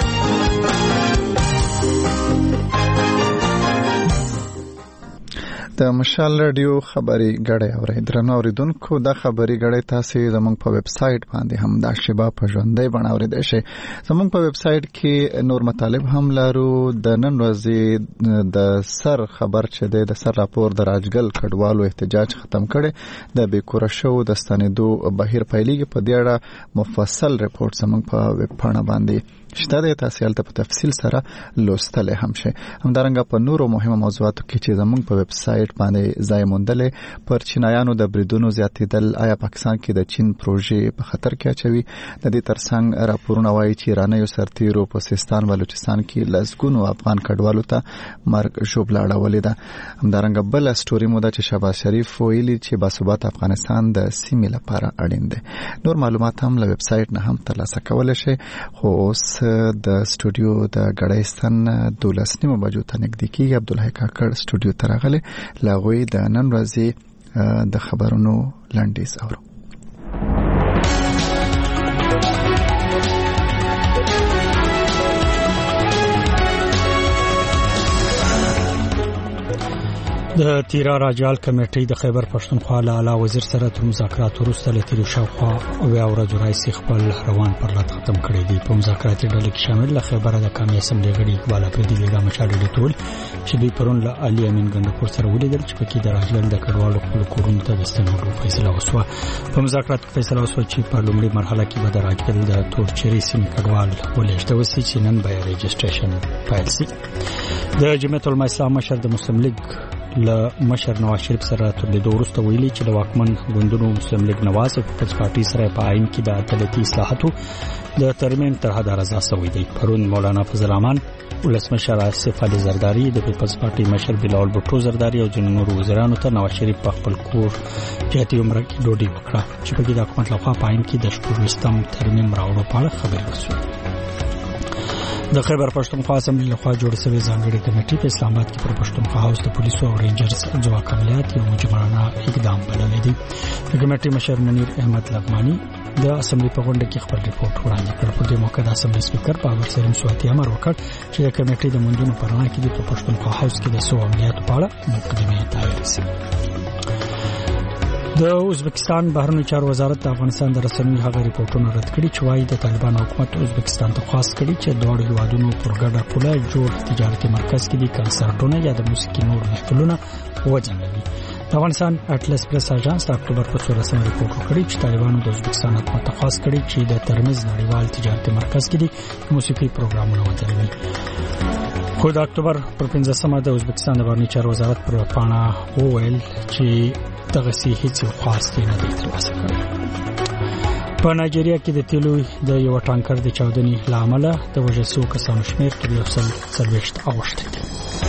د مشال رادیو خبري غړې اوري درنو اوریدونکو د خبري غړې تاسو زموږ په ویب سټ باندې هم د شبا په ژوندې بڼاوري دي شي. زموږ په ویب سټ کې نور مطالب هم لرو. د نن ورځې د سر خبر چې د سر راپور د راجګل کډوالو احتجاج ختم کړي د بیکوره شو د ستنېدو بهیر پیلېږي. په دې اړه مفصل ریپورت زموږ په ویب پاڼه باندې شته د تاسیل ته په تفصیل سره لوستل هم شي. همدارنګه په نورو مهمه موضوعاتو کې چې زموږ په ویب سټ باندې ځای موندلې پر چینایانو د بریدونو زیاتېدل، آیا پاکستان کې د چین پروژې په خطر کې اچوي. د دې ترڅنګ راپورونه وايي چې ایرانیو سرتیرو په سیستان بلوچستان کې لسګونو افغان کډوالو ته مرګ ژوبله اړولې ده. همدارنګه بل اسټوري مو ده چې شهباز شریف ویلي چې باثبات افغانستان د سیمې لپاره اړین دی. نور معلومات هم له ویب سټ نه هم ترلاسه کولای شئ. خو اوس د سټوډیو د غړېستان دولس نیمو بجو ته نږدې کېږي. عبدالحی کاکړ سټوډیو ته راغلی. له هغوی د نن ورځې د خبرونو لنډیز اورو. د تیرا راجال کمیټې د خیبر پښتونخوا له اعلی وزیر سره تر مذاکرات وروسته له تیرو شاوخوا اویا ورځو راهیسې خپل روان پرلط ختم کړی دی. په مذاکراتي ډله کې شامل له خیبر د قومي اسمبلی غړي اقبال اپریدي بیګا مشاډي ټول چې دوی پرون له علي امین ګندپور سره ولیدل چې پکې د راجال د کډوالو خپل کورونو ته د ستنولو فیصله وشوه. په مذاکراتو کې فیصله وشوه چې په لومړي مرحله کې به د راجال د تورچري سیمې کډوال ولېږدول شي چې نن به رجسټریشن پیل شي. د جمعیت العلماء اسلام مشر د مسلم لیگ له مشر نواز شریف سره تر دې وروسته ویلي چې د واکمن ګوندونو مسلم لیگ نواز او پیپلز پارټي سره په آئین کې د عدالتي اصلاحاتو د ترمیم تر حد رضا شوی دی. پرون مولانا فضل الرحمن، ولسمشر آصف علي زرداری، د پیپلز پارټي مشر بلاول بټو زرداری او ځینو نورو وزیرانو ته نواز شریف په خپل کور جهتي عمره کې ډوډۍ وکړه چې په کې د حکومت لخوا په آئین کې د شپږویشتم ترمیم راوړلو په اړه خبرې وشوې. د خیبر پښتونخوا اسمبلی لخوا جوړ شوی ځانګړي کمیټې په اسلام آباد کې پر پښتونخوا هاوس د پولیسو او رینجرز ځواک عملیات یو مجموعانه اقدام بللی دی. د کمیټې مشر منیر احمد لغمانی د اسمبلی په غونډه کې خپل ریپورت وړاندې کړ. په دې موقع د اسمبلی سپیکر بابر سلیم سواتی امر وکړ چې د کمیټې د موندونو په رڼا کې د پښتونخوا هاوس کې د سو عملیاتو په اړه مقدمه تیار شي. د ازبکستان بهرنیو چارو وزارت د افغانستان د رسنیو هغه ریپورتونه رد کړي چې وايي د طالبان حکومت ازبکستان ته خواست کړي چې دواړو هیوادونو پر ګډه پوله جوړ تجارتي مرکز کې د کنسرټونو یا د موسیقي نور محفلونه وځنډوي. د افغانستان اټلس پریس اژانس د اکتوبر په څوارلسمه ریپورت وکړي چې طالبانو د ازبکستان حکومت ته خواست کړي چې د ترمز نړیوال تجارتي مرکز کې د موسیقي پروګرامونه وځنډوي. خو د اکتوبر پر پنځمه د ازبکستان د بهرنیو چارو وزارت پر پاڼه وویل چې دغه سي هیڅ خاص نه دی ترلاسه کړی. په نایجیریا کې د تیلو د یو ټانکر د چاودنې لامل د وژل شوو کسانو شمېر تر یو سل څلوېښت اوښتی دی.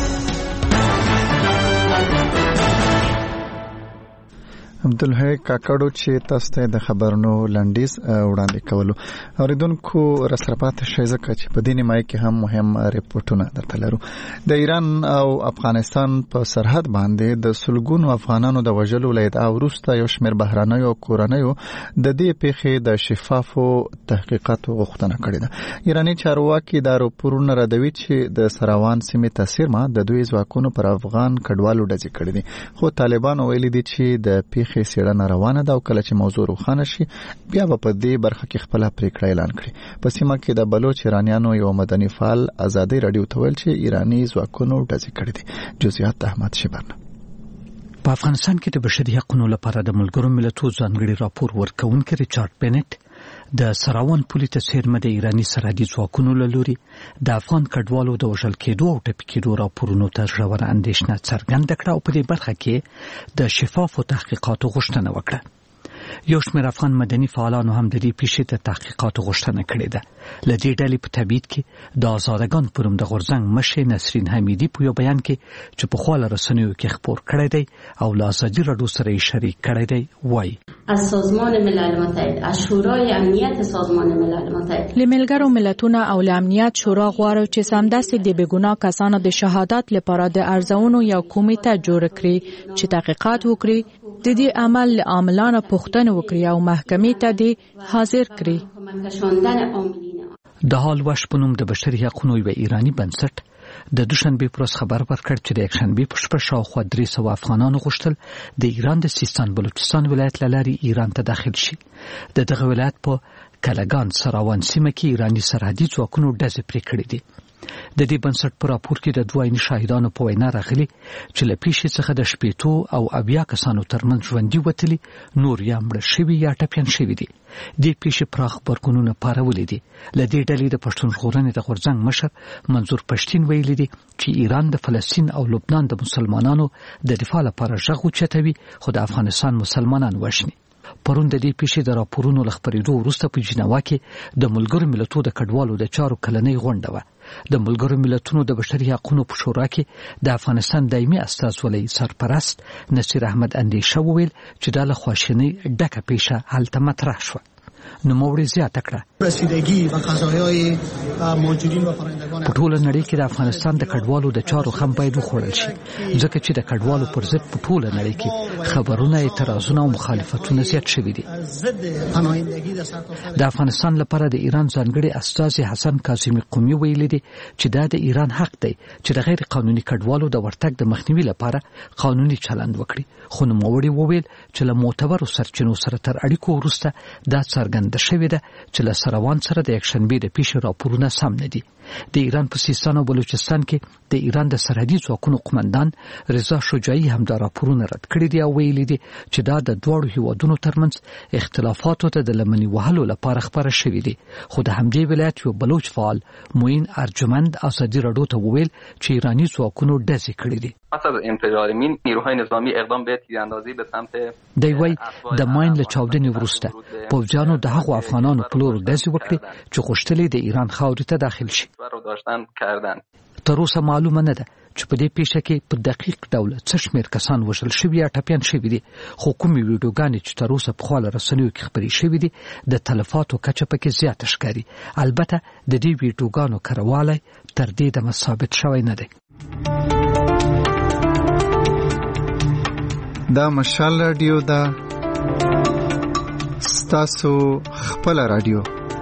عبدالحی کاکړو چې تاسو ته د خبرونو لنډیز وړاندې کولو. اوریدونکو رسرپات شي ځکه چې په دې نیمه کې هم مهم ریپورتونه درته لرو. د ایران او افغانستان په سرحد باندې د سلګونو افغانانو د وژلو له ادعا وروسته یو شمېر بهرنیو او کورنیو د دې پیښې د شفافو تحقیقاتو غوښتنه کړې ده. ایراني چارواکي دا راپورونه ردوي چې د سراوان سیمې تاثیر ما د دوی ځواکونو پر افغان کډوالو ډزې کړې دي. خو طالبان ویلي دي چې د پیښې څېړنه روانه ده او کله چې موضوع روښانه شي بیا به په دې برخه کې خپل پریکړه اعلان کړي. په سیمه کې د بلوچ ایرانیانو یو مدني فعال ازادي رادیو ته ویل چې ایراني ځواکونو ډزې کړې دي. جزئیات احمد شبرنه. په افغانستان کې د بشري حقوقو لپاره د ملګرو ملتونو ځانګړي راپور ورکونکي ریچارډ بنټ د سراوان پولي ته څیرمه د ایراني سرحدي ځواکونو له لوري د افغان کډوالو د وژل کېدو او ټپي کېدو راپورونو ته ژوره اندېښنه څرګنده کړه او په دې برخه کې د شفافو تحقیقاتو غوښتنه وکړه. یو شمېر افغان مدني فعالانو هم د دې پیښې ته تحقیقاتو غوښتنه کړې ده. له دې ډلې په تبعید کې د آزادګان فورم د غورځنګ مشر نسرین حمیدي په یو بیان کې چې په خپل رسنیو کې خبر کړی دی او له ازادي رادیو سره یې شریک کړی دی وایي از سازمان ملل متحد از شورای امنیت سازمان ملل متحد لملګرو ملتونو او امنیت شورا غواړي چې سمدستي د بېګناه کسانو د شهادت لپاره د ارزونو یو کمیټه جوړ کړي چې تحقیقات وکړي، د دې عمل عاملانه پوښتنه وکړي او محکمې ته دې حاضر کړي. د حال وش په نوم د بشري حقوقو یو ایرانی بنسټ د دوشنبه پروس خبر ورکړ چې د یکشنبه په شپه شاوخوا درې سوه افغانانو غوښتل د ایران د سیستان بلوچستان ولایت لاري ایران ته داخل شي. د دغه ولایت په کلګان سراوان سیمه کې ایرانی سرحدي ځواکونو ډزې پرې کړې دي. د دې بنسټ په راپور کې د دوه عیني شاهدانو په وینا راغلي چې له پیښې څخه د شپېتو او اویا کسانو ترمنځ ژوندي وتلي، نور یا مړه شوي یا ټپیان شوي دي. دې پیښې پراخ غبرګونونه پارولي دي. له دې ډلې د پښتون ژغورنې د غورځنګ مشر منظور پښتين ویلي دي چې ایران د فلسطین او لبنان د مسلمانانو د دفاع لپاره غږ اوچتوي، خو د افغانستان مسلمانان وژني. پرون د دې پیښې د راپورونو له خپرېدو وروسته په جنیوا کې د ملګرو ملتونو د کډوالو د چارو کلنۍ غونډه وه. د ملګرو ملتونو د بشري حقوقو په شورا کې د افغانستان دایمي استازولۍ سرپرست نصیر احمد اندیشه وویل چې دا له خواشینۍ ډکه پیښه هلته مطرح شوه. نوموړي زیاته کړه رسیدگی و قضایای مهاجرین و پناهندگان په ټوله نړۍ کې د افغانستان د کډوالو د چارو هم باید وخوړل شي، ځکه چې د کډوالو پر ضد په ټوله نړۍ کې خبرونه، اعتراضونه او مخالفتونه زیات شوي دي. د افغانستان لپاره د ایران ځانګړي استازي حسن کاظمي قومي ویلي دي چې دا د ایران حق دی چې د غیر قانوني کډوالو د ورتګ د مخنیوي لپاره قانوني چلند وکړي، خو نوموړي وویل چې له معتبرو سرچینو سره تر اړیکو وروسته دا څرګنده شوې ده چې له سروان سره د یکشنبې د پیښې راپورونه سم نه دي. د ایران په سیستان او بلوچستان کې د ایران د سرحدي ځواکونو قومندان رضا شجاعي هم دا راپورونه رد کړي دي او ویلي دي چې دا د دواړو هیوادونو ترمنځ اختلافاتو ته د لمنې وهلو لپاره خبره شوې دي. خو د همدې ولایت یو بلوچ فعال موین ارجمند ازادي راډیو ته وویل چې ایراني ځواکونو ډزې کړي دي. پس از انفجارمین نیروهای نظامی اقدام به تیراندازی به سمت دی وای د ماین له چاودنې وروسته پوځیانو د هغو افغانانو په لور ډزې وکړې چې غوښتل د ایران خاورې ته داخل شي. تر اوسه معلومه نه ده چې په دې پیښه کې په دقیق ډول څه شمېر کسان وژل شوي یا ټپیان شوي دي، خو کومې ویډیوګانې چې تر اوسه په خواله رسنیو کې خپرې شوي دي د تلفاتو کچه پکې زیاته ښکاري. البته د دې ویډیوګانو کرهوالی تر دې دمه ثابت شوی نه دی. دا مشال رادیو دا ستاسو خپل رادیو.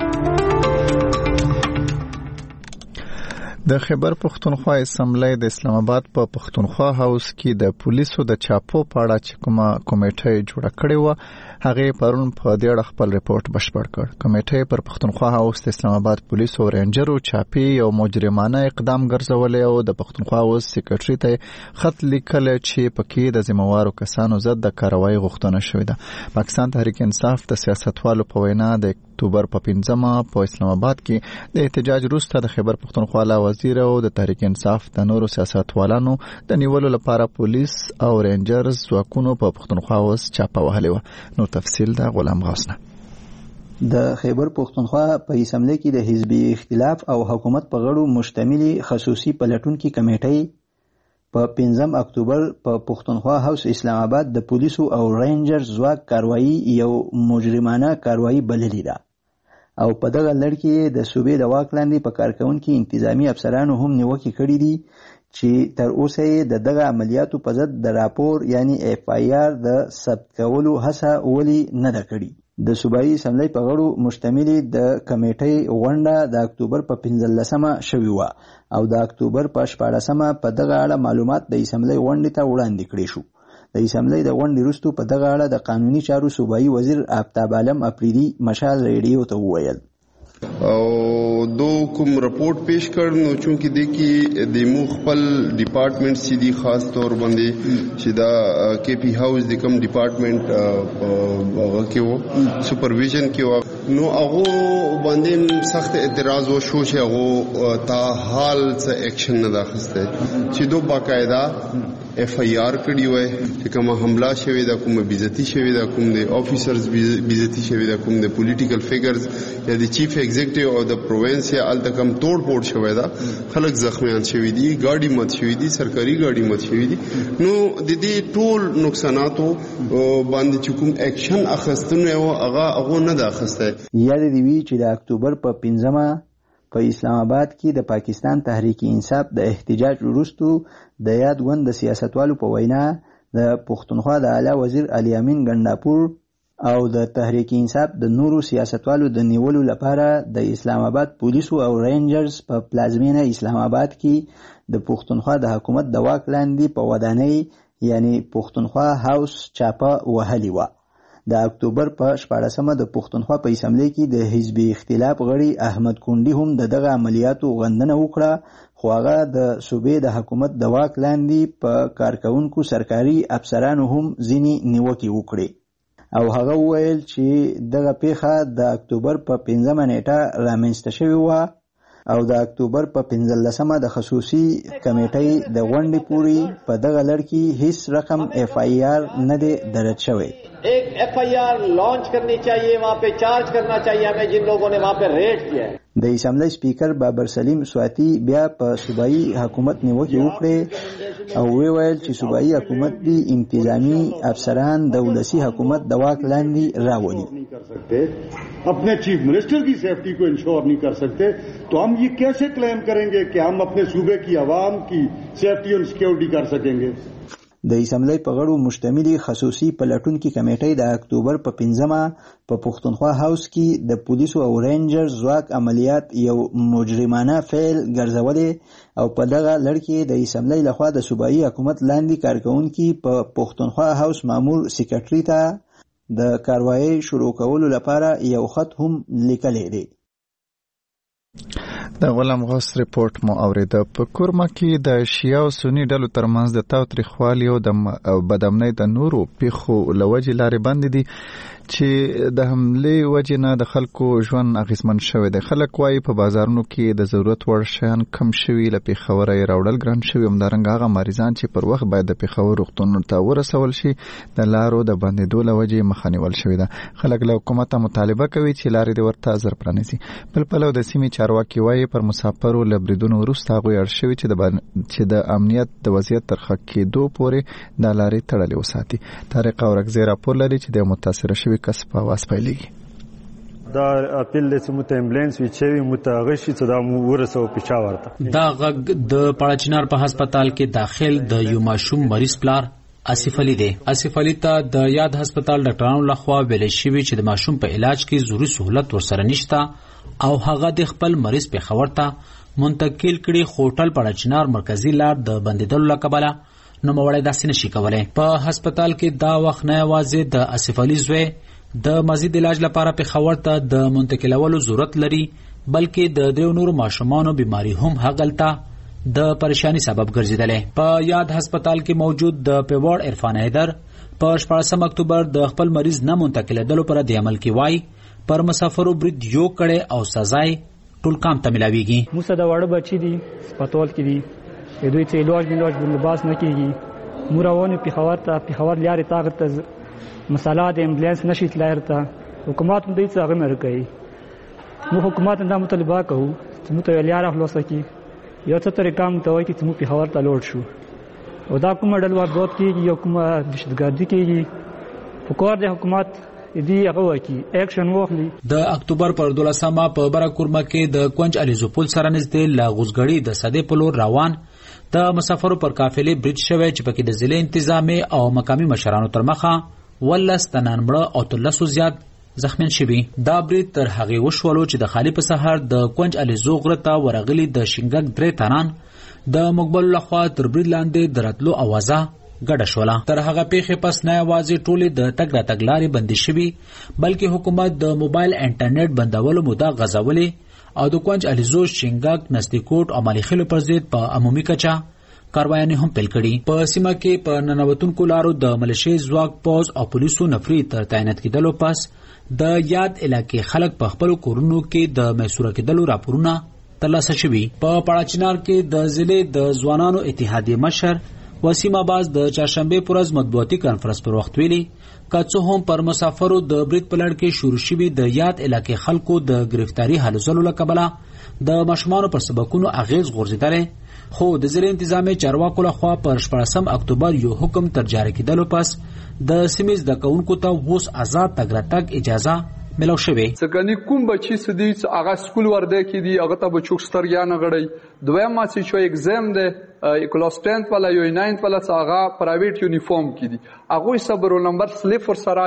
د خیبر پښتونخوا اسمبلی د اسلام آباد په پښتونخوا هاوس کې د پولیسو د چاپو په اړه چې کومه کمیټه جوړه کړې و هغه پرون په دې اړه خپل ریپورت بشپړ کړ. کمیټه پر پښتونخوا هاوس د اسلام آباد پولیسو رینجرو چاپي او مجرمانه اقدام ګرځولې او د پښتونخوا هاوس سیکریټری ته خط لیکل چې پکې د ذمہوارو کسانو ضد د کاروایی غوښتنه شوې ده. پاکستان تحریک انصاف د سیاستوالو په وینا د اکتوبر په پنځمه په اسلام آباد کې د احتجاج وروسته د خیبر پښتونخوا لا وزیر او د تحریک انصاف د نورو سیاستوالانو د نیولو لپاره پولیس او رینجرز ځواکونو په پښتونخوا اوس چاپه وهلې و. نو تفصیل دا غلام غاسنه. د خیبر پښتونخوا په اسمبلی کې د حزبي اختلاف او حکومت په غړو مشتملي خصوصي پلټونکو کمیټې په پنځم اکتوبر په پښتونخوا هاوس اسلام آباد د پولیسو او رینجرز ځواک کاروایی یو مجرمانه کاروایی بللې ده او په دغه لړ کې د صوبې د واک لاندې په کارکونکو انتظامی افسرانو هم نیوکې کړې دي چې تر اوسه یې د دغه عملیاتو په ضد د راپور یعنی اف آی آر د ثبت کولو هڅه ولې نه ده کړې. د صوبایي اسمبلی په غړو مشتملې د کمیټې غونډه د اکتوبر په پنځلسمه شوې وه او د اکتوبر په شپاړسمه په دغه اړه معلومات د اسمبلی غونډې ته وړاندې کړي شو. د اسمبلی د غونډې وروسته په دغه اړه د قانوني چارو صوبایي وزیر آفتاب عالم اپریدي مشال ریډیو ته وویل او دو کوم رپورٹ پیش کړ نو چونکی د کی د مو خپل ډپارټمنټ سي دي خاص طور باندې چې دا کې پی هاوس د کوم ډپارټمنټ هغه کې وو سپرویژن کې وو نو هغه باندې سخت اعتراض و شو چې هغه تا حال څه اکشن نه اخیسته چې دو باقاعده اف آی آر کړی وای چې کوم حمله شوی دا کوم بیزتی شوی دا کوم د افیسرز بیزتی شوی دا کوم د پولیټیکل فیګرز یا د چیف ایگزیکټیو او د پروینس یا ال تکم توڑ پوڑ شوی دا خلک زخمیان شوی دي ګاډي مت شوی دي سرکاري ګاډي مت شوی دي نو د دې ټول نقصاناتو باندې چې کوم اکشن اخستنه او هغه هغه نه دا اخسته یاد دی وی چې د اکتوبر په پنځمه په اسلام آباد کې د پاکستان تحریک انصاف د احتجاج وروسته د یاد غوند د سیاستوالو په وینا د پښتونخوا د اعلی وزیر علي امین ګنداپور او د تحریک انصاف د نورو سیاستوالو د نیولو لپاره د اسلام آباد پولیسو او رینجرز په پلازمینه اسلام آباد کې د پښتونخوا د حکومت د واک لاندې په ودانۍ یعنی پښتونخوا هاوس چاپه وهلی و. د اکتوبر په شپاړسمه د پښتونخوا په اسمبلی کې د حزب اختلاف غړي احمد کونډي هم د دغه عملیاتو غندنه وکړه، خو هغه د صوبې د حکومت د واک لاندې په کارکونکو سرکاري افسرانو هم ځینې نیوکې وکړې او هغه وویل چې دغه پیښه د اکتوبر په پنځمه نیټه رامنځته شوې وه او د اکتوبر په پنځلسمه د خصوصي کمیټې د غونډې پورې په دغه لړ کې هیڅ رقم ایف آئی آر نه دی درج شوی. ایک ایف آئی آر لانچ کرنی چاہیے، وہاں پہ چارج کرنا چاہیے ہمیں جن لوگوں نے وہاں پہ ریڈ کیا ہے. د اسمبلی سپیکر بابر سلیم سواتی بیا په صوبایي حکومت نیوکې وکړې او ویل چې صوبایي حکومت دی انتظامی افسران د ولسی حکومت د واک لاندې راولي. اپنے چیف منسٹر کی سیفٹی کو انشور نہیں کر سکتے تو ہم یہ کیسے کلیم کریں گے کہ ہم اپنے صوبے کی عوام کی سیفٹی اور سیکیورٹی کر سکیں گے. د اسمبلی په غړو مشتملي خصوصي پلټونکي کمیټې د اکتوبر په پنځمه په پښتونخوا هاوس کې د پولیسو او رینجر ځواک عملیات یو مجرمانه فعل ګرځولې او په دغه لړ کې د اسمبلی لخوا د صوبایي حکومت لاندې کارکونکي په پښتونخوا هاوس مامور سیکرټري ته د کاروایی شروع کولو لپاره یو خط هم لیکلی دی. د غلام غوث ریپورت مو اوریده. په کورما کې د شیعه او سنی ډلو ترمنځ د تاوتریخوالي او د بدامنۍ د نورو پیښو لوجې لارې بندې دي چې د حملې وجې نه د خلکو ژوند اغیزمن شوی دی. خلک وایي په بازارونو کې د ضرورت وړ شیان کم شوي، له پېښوره یې راوړل ګران شوي. همدارنګه هغه مریضان چې پر وخت باید د پېښور روغتونونو ته ورسول شي د لارو د بندېدو له وجې مخه نیول شوې ده. خلک له حکومته مطالبه کوي چې لارې دې ورته زر پرانیزي. بل پلو د سیمې چارواکي وایي پر مسافرو له بریدونو وروسته هغوی اړ شوي چې د چې د امنیت د وضعیت تر ښه کېدو پورې دا لارې تړلې وساتي. طارق اورکزی راپور لري چې د متاثره شوي کس په اواز پیلېږي. دا اپیل دی چې مت امبولانس وی چې مت غشي چې دا مو ورسو پېښور ته. دا غږ د پړچنار په هسپتال کې داخل د یو ماشوم مریض پلار آصف علي دی. آصف علي ته د یاد هسپتال ډاکټرانو لخوا ویل شوی چې د ماشوم په علاج کې ضروري سہولت ورسره نشته او هغه د خپل مریض پېښور ته منتقل کړي. خوټل پړچنار مرکزی لار د بندیدلو لکبله نوموړی داسې نشي کولای. په هسپتال کې دا وخت نه یوازې د آصف علي زوی د مزید علاج لپاره پېښور ته د منتقلولو ضرورت لري، بلکې د دریو نورو ماشومانو بیماری هم هغلته د پریشانی سبب ګرځیدلې. په یاد هسپتال کې موجود د پیوړ عرفان حیدر په شپږم اکتوبر د خپل مریض نه منتقلېدلو پر د عمل کې وای پر مسافرو برید یو کړي او سزای ټول کام ته ملاويږي. موږ د وړ بچی دي سپټول کې دي دوی ته علاج علاج بندوباس نه کیږي. مروونه پېښور ته پېښور لارې طاقت ته مساله د امبولانس نشي تلای ته حکومت دې څه هغه مر کوي. نو حکومت دا مطالبه کوي چې موږ ته لاره خلاص کړي یو څه طریقه مو ته وایي چې موږ پېښور ته لوړ شو او دا کومه ډلوار دوت کېږي یو کومه دهشتګردي کېږي. په کار د حکومت دې هغه وکړي اکشن واخلي. د اکتوبر پر دولسمه په براکورما کې د کونج الیزوپول سره نږدې لا غوزګړی د صدې په لور روان د مسافرو پر قافلې برید شوی چې پکې د ضلع انتظامی او مقامی مشرانو تر مخه ولس تنان مړه او تلسو زیات زخمین شوي. دا برید تر هغې وشولو چې د خالی په سهار د کونج الیزو غره ته ورغلي د شینګک درې تنان د مقبل لخوا تر برید لاندې د راتلو اوازه ګډه شوله. تر هغه پیښې پس نه یوازې ټولې د تګ راتګ لارې بندې شوي، بلکې حکومت د موبایل انټرنیټ بندولو موده غځولې او د کونج الیزو شینګک نزدیکوټ او مالیخیلو پر ضد په عمومي کچه کاروایانې هم پیل کړي. په سیمه کې په ننوتونکو لارو د ملیشي ځواک پوز او پولیسو نفري تر تعینات کېدلو پس د یاد علاقې خلک په خپل کورونو کې د میسوره کېدلو راپورونه ترلاسه شوي. په پړچنار کې د ضلع د ځوانانو اتحادیې مشر وسیم عباس د چهارشنبه پر ورځ مطبوعاتي کانفرنس پر وخت ویلي که څه هم پر مسافرو د برید په لړ کې شروع شوي د یاد علاقې خلکو د گرفتاری هلو ځلو له کبله د ماشومانو پر سبقونو اغیز غورځېدلی، خو د ضلع انتظامي چارواکو لخوا پر شپږم اکتوبر یو حکم تر جاری کېدلو پس د سیمې زده کوونکو ته اوس آزاد تګ راتګ اجازه ملو شوی. څنګه کوم بچی سدي چې هغه سکول ورده کې دي هغه ته بچوک سترګیا نه غړي. دویم ما چې شو ایگزام ده کلاس ټینث والا یو ناینث والا چې هغه پرایویټ یونیفارم کې دي هغه صبر نمبر سلیپ ور سره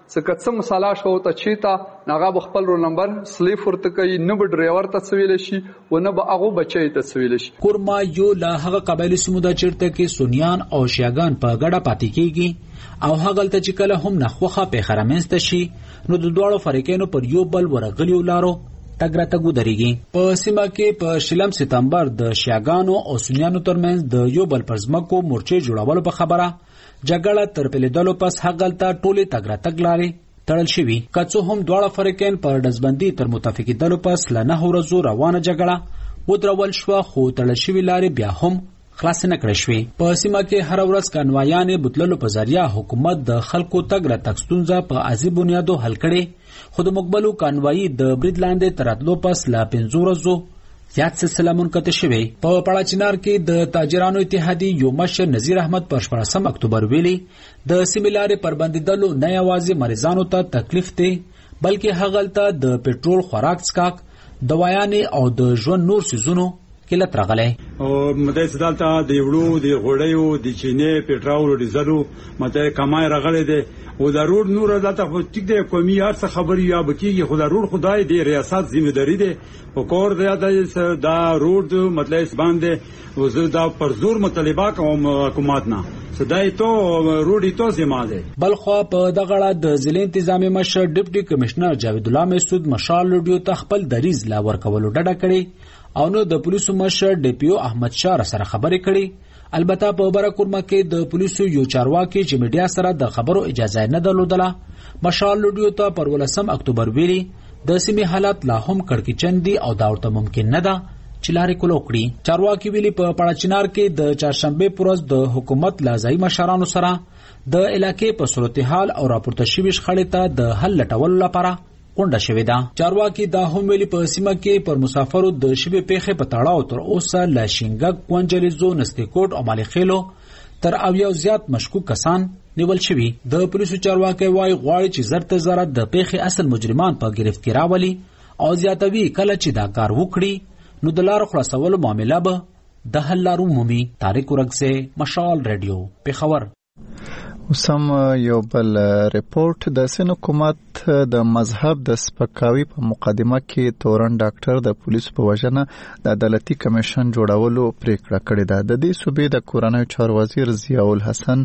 څه څه مساله شو ته چیتا هغه خپل رول نمبر سلیپ ورته کوي، نه به ډرایور ته سویل شي و نه به هغه بچی ته سویل شي. کورما یو لا هغه قبایلی سیمو د چیرته کې سنیان او شیعاګان په ګډه پاتې کیږي او هغه ته چې کله هم نخوخه په خرمنست شي نو د دوړو فریقینو پر یو بل ورغلیو لارو تګ راتګ ودرېږي. په سیمه کې په شلم سپتمبر د شیعاګانو او سنیانو ترمنځ د یو بل پر ځمکو مورچې جوړولو په خبره جګړه تر پیلېدلو پس هغلته ټولې تګ راتګ لارې تړل شوي. که څه هم دواړه فریقین پر ډزبندي تر متفقېدلو پس له نهو ورځو روانه جګړه ودرول شوه، خو تړل شوي لارې بیا هم خلاصې نه کړې شوې. په سیمه کې هره ورځ کانوایانې بوتللو په ذریعه حکومت د خلکو تګ راتګ ستونزه په عادي بنیادو حل کړې، خو د مقبلو کانوایي د برید لاندې تر راتلو پس له پنځو ورځو زیات سلسله منقطع شوې. په پړاچینار کې د تاجرانو اتحادیې یو مشر نذیر احمد پر شپاړسم اکتوبر ویلي د سیمې لارې پر بندېدلو نه یوازې مریضانو ته تکلیف دی بلکې هغلته د پټرول خوراک څښاک دوایانې او د ژوند نور څیزونو قلت راغلی. او مده سدالته د وړو د غوړیو د چینې پټرول او ډیزلو مته کمای راغلی دی او د روډ نور دلته خو ټیک دی قومي هر څه خبري یا بکیږي، خو د روډ خدای دی ریاست ذمہ داری دی او کور دی دا روډ مطلب باندې او زه دا پر زور مطالبه کوم حکومت نه صدای تو روډی تو ذمہ دی. بلخو په دغه د ضلع انتظامی مشر ډیپټي کمشنر جاوید الله مسعود مشال لوډیو ته خپل دریز لا ورکولو ډډه کړي او نو د پولیسو مشر ډي پی او احمد شاه سره خبرې کړي. البته په برکورما کې د پولیسو یو چارواکي چې میډیا سره د خبرو اجازه نه درلودله مشال لوډیو ته پر ولسم اکتوبر ویلي د سیمې حالت لا هم کړکېچن دي او دا ورته ممکن نه ده چې لارې کلو کړي. چارواکي ویلي په پړاچینار کې د چهارشنبه پر ورځ د حکومت لازمي مشرانو سره د علاقې په صورتحال او راپورته شوي شخړې ته د حل لټولو لپاره غونډه شوې ده. چارواکي دا هم ویلي په سیمه کې پر مسافرو د شبې پیښې په تړاو تر اوسه له شینګک، کوانجلیزو، نستیکوټ او مالخیلو تر اویاو زیات مشکوک کسان نیول شوي. د پولیسو چارواکي وايي غواړي چې زر تر زره د پیښې اصل مجرمان په گرفت کې راولي او زیاتوي کله چې دا کار وکړي نو د لارو خلاصولو معامله به د حل لارو مومي. طارق ورکزه، مشال ریډیو، پیښور. وسم یو بل ریپورت د سن حکومت د مذهب د سپکاوي په مقدمه کې تورن ډاکټر د پولیسو په وژنه د عدالتي کمیشن جوړولو پریکړه کړې ده. د دې صوبې د کورنیو چارو وزیر ضیاء الحسن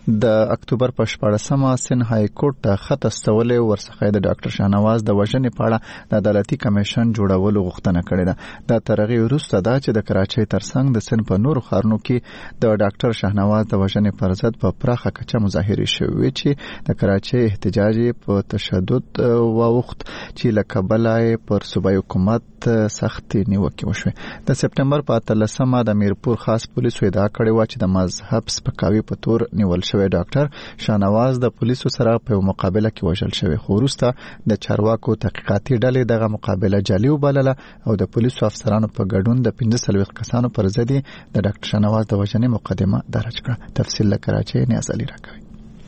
د اکتوبر په شپاړسمه سن های کورټ ته خط استولې ورڅخه د ډاکټر شاهنواز د وژنې په اړه د عدالتي کمیشن جوړولو غوښتنه کړې ده. د ترغیب وروسته دا چې د کراچۍ ترڅنګ د سن په نورو ښارونو کې د ډاکټر شاهنواز د وژنې پر ضد په پراخه کچه ظاهري شوې چې د کراچۍ احتجاج په تشدد واوخت چې لکبلای پر صوبایي حکومت سخت نیوکه وشوه. د سپټمبر په اتلسمه د میرپور خاص پولیسو ادعا کړې و چې د مذهب سپکاوي په تور نیول شوی ډاکټر شاهنواز د پولیسو سره په مقابله کې وژل شوی، خو وروسته د چارواکو تحقیقاتي ډلې دغه مقابله جعلي وبلله او د پولیسو افسرانو په ګډون د پنځه څلوېښت کسانو پر ضد د ډاکټر شاهنواز د وژنې مقدمه درج کړه. تفصیل له کراچۍ نیاز علي راکوي.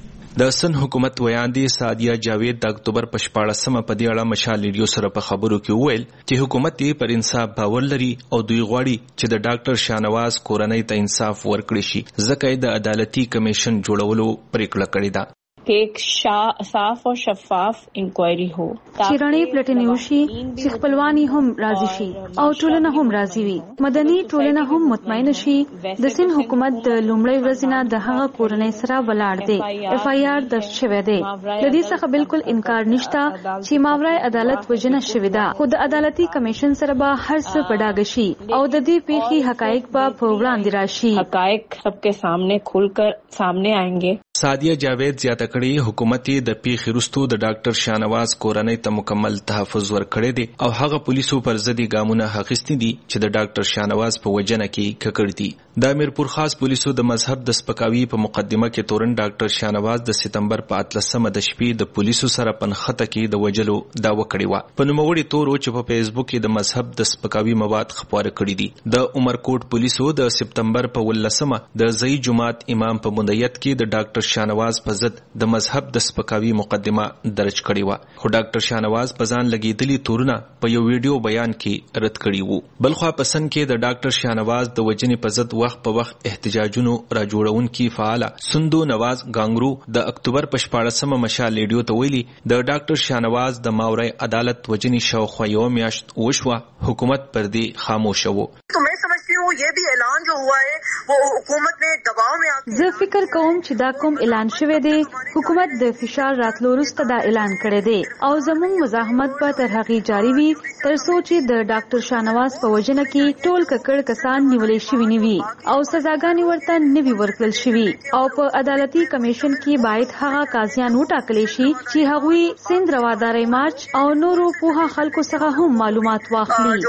د سن حکومت ویاندې سادیه جاوید د اکتوبر په شپاړسمه په دې اړه مشال ریډیو سره په خبرو کې وویل چې حکومت یې پر انصاف باور لري او دوی غواړي چې د ډاکټر شاهنواز کورنۍ ته انصاف ورکړي شي، ځکه یې د عدالتي کمیشن جوړولو پریکړه کړې ده. कि एक साफ और शफाफ इंक्वायरी हो چې رڼې پلټنې وشي، چې خپلوانی هم راضي شي او ټولنه هم راضي وي، مدني ټولنه هم مطمئن شي. د سن حکومت د لومړۍ ورځې نه د هغه کورنۍ سره ولاړ دی، اف آی آر درج شوی دی. د دې څخه بالکل انکار نشته چې ماورای عدالت وجنه شوی ده، خو د عدالتي کمیشن سره به هر څه په ډاګه شي او د دې پیښې حقایق به په وړاندې راشي. حقایق सबके सामने खुलकर सामने आएंगे. سادیه جاوید زیاته کړي حکومت د پیښې وروسته د ډاکټر شاهنواز کورنۍ ته مکمل تحفظ ورکړی دی او هغه پولیسو پر ضد ګامونه اخیستي دي چې د ډاکټر شاهنواز په وجنه کې ککړ دي. د میرپور خاص پولیسو د مذهب د سپکاوي په مقدمه کې تورن ډاکټر شاهنواز د سپتمبر په اتلسمه د شپې د پولیسو سره پنخته کې د وجلو داوا کړې و. په نوموړي تور چې په فیسبوک کې د مذهب د سپکاوي مواد خپاره کړي دي. د عمرکوټ پولیسو د سپتمبر په ولسمه د ځای جماعت امام په مندیت کې د ډاکټر شاهنواز په ضد د مذهب د سپکاوي مقدمه درج کړې و، خو ډاکټر شاهنواز په ځان لګېدلي تورونه په یو ویډیو بیان کې رد کړي وو. بلخوا په سن کې د ډاکټر شاهنواز د وژنې په ضد وخت په وخت احتجاجونو را جوړونکي فعال سندو نواز ګانګرو د اکتوبر په شپاړسمه مشال ریډیو ته ویلي د ډاکټر شاهنواز د ماورای عدالت وجنی شاوخوا یو میاشت وشوه، حکومت پر دې خاموش وو. ये भी ऐलान जो हुआ है वो हुकूमत ने दबाव में زه فکر کوم چې دا کوم اعلان شوی دی حکومت د فشار راتلو وروسته دا اعلان کړی دی او زموږ مزاحمت به تر هغې جاری وي تر څو چې د ډاکټر شاهنواز په وژنه کې ټول ککړ کسان نیولې شوي نه وي او سزاګانې ورته نه وي ورکړل شوي او په عدالتي کمیشن کې باید هغه قاضیان وټاکلی شي چې هغوی سند روادارۍ مارچ او نورو پوهه خلکو څخه هم معلومات واخلي.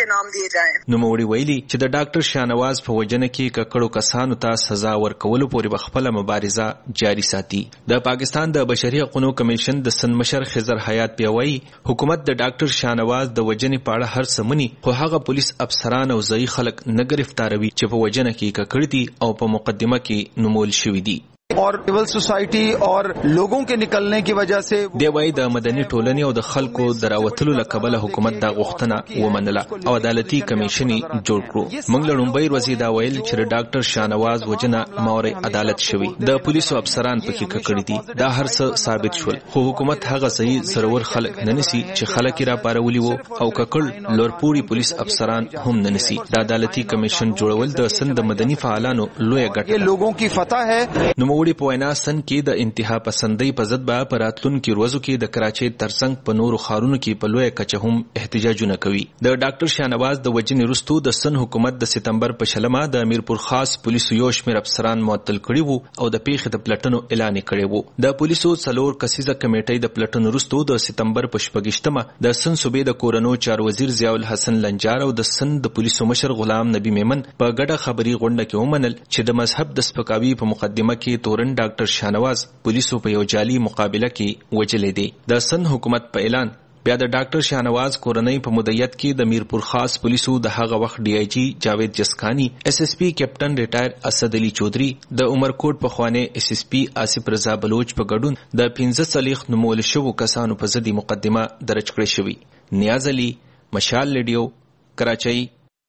نوموړي ویلي چې د ډاکټر شاهنواز په وجنه کې ککړو کسانو ته سزا ورکولو پورې خپله مبارزه جاری ساتي. د پاکستان د بشري حقوقو کمیشن د سند مشر خضر حیات پیوي حکومت د ډاکټر شاهنواز د وجنې په اړه هر څه مني، خو هغه پولیس افسران او ځایي خلک نه گرفتاروي چې په وجنه کې ککړ دي او په مقدمه کې نومول شوي دي. और सिविल सोसाइटी और लोगों के निकलने की वजह से دی وای د مدني ټولنې او د خلکو دراوتلو لکبله حکومت دا غوښتنه ومنله او عدالتي کمیشن جوړ کړو. موږ له لومړی ورځې دا ویل چې ډاکټر شاهنواز وجنه ماورای عدالت شوی، د پولیسو افسران پکې ککړ دي، دا هر څه ثابت شول، خو حکومت هغه صحیح سرور خلک نه نسی چې خلک را پارولي وو او ککړ لورپوري پولیس افسران هم نه نسی. د عدالتي کمیشن جوړول د سند مدني فعالانو لوی ګټه یہ لوگوں کی فتح ہے. نوموړي په وینا سن کې د انتها پسندۍ په ضد به په راتلونکي ورځو کې د کراچۍ ترڅنګ په نورو ښارونو کې په لویه کچه هم احتجاجونه کوي. د ډاکټر شاهنواز د وجنې وروسته د سن حکومت د سپتمبر په شلمه د میرپور خاص پولیسو یو شمېر افسران معطل کړي وو او د پیښې د پلټنو اعلان کړی وو. د پولیسو څلور کسیزه کمیټې د پلټنو وروسته د سپتمبر په شپږشتمه د سن صوبې د کورنو چارو وزیر ضیاء الحسن لنجار او د سن د پولیسو مشر غلام نبی میمن په ګډه خبري غونډه کې ومنل چې د مذهب د سپکاوي په مقدمه کې تورن ډاکټر شاهنواز پولیسو په یو جعلي مقابله کې وجلې دي. د سن حکومت په اعلان بیا د ډاکټر شاهنواز کورنۍ په مدیریت کې د میرپور خاص پولیسو د هغه وخت ډي آی جی جاوید جسکانی، اس اس پی کیپټن ریټایر اسد علي چودري، د عمرکوټ پخوانی اس اس پی آصف رضا بلوچ په ګډون د پنځه څلوېښت نومول شوو کسانو په ضد مقدمه درج کړې شوې. نیاز علي، مشال ریډیو، کراچۍ.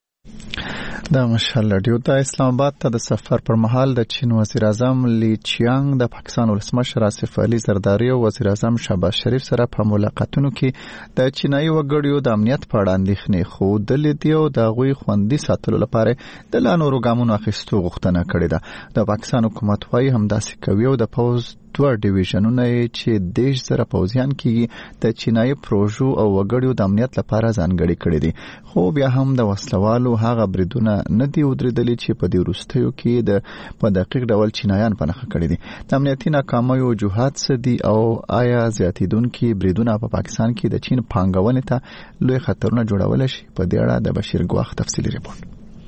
د مشال ریډیو د اسلام آباد ته د سفر پر مهال د چین وزیر اعظم لی چیانګ د پاکستان ولسمشر آصف علي زرداری او وزیر اعظم شهباز شریف سره په ملاقاتونو کې د چینایي وګړو د امنیت په اړه اندېښنې ښودلې دي او د هغوی خوندي ساتلو لپاره د لا نورو ګامونو اخیستو غوښتنه کړې ده. د پاکستان حکومت وايي همداسې کوي او د پوځ دوه ډیویژنونه چې دیش سره پوځیان کېږي د چینایي پروژو او وګړو د امنیت لپاره ځانګړي کړي دي، خو بیا هم د وسلوالو هغه بریدونه نه دي ودرېدلي چې په دې وروستیو کې د په دقیق ډول چینایان په نښه کړي دي. د امنیتي ناکامیو وجوهات څه دي او آیا زیاتېدونکي بریدونه په پاکستان کې د چین پانګونې ته لوی خطرونه جوړولی شي؟ په دې اړه د بشیر ګواخ تفصیلي ریپورت.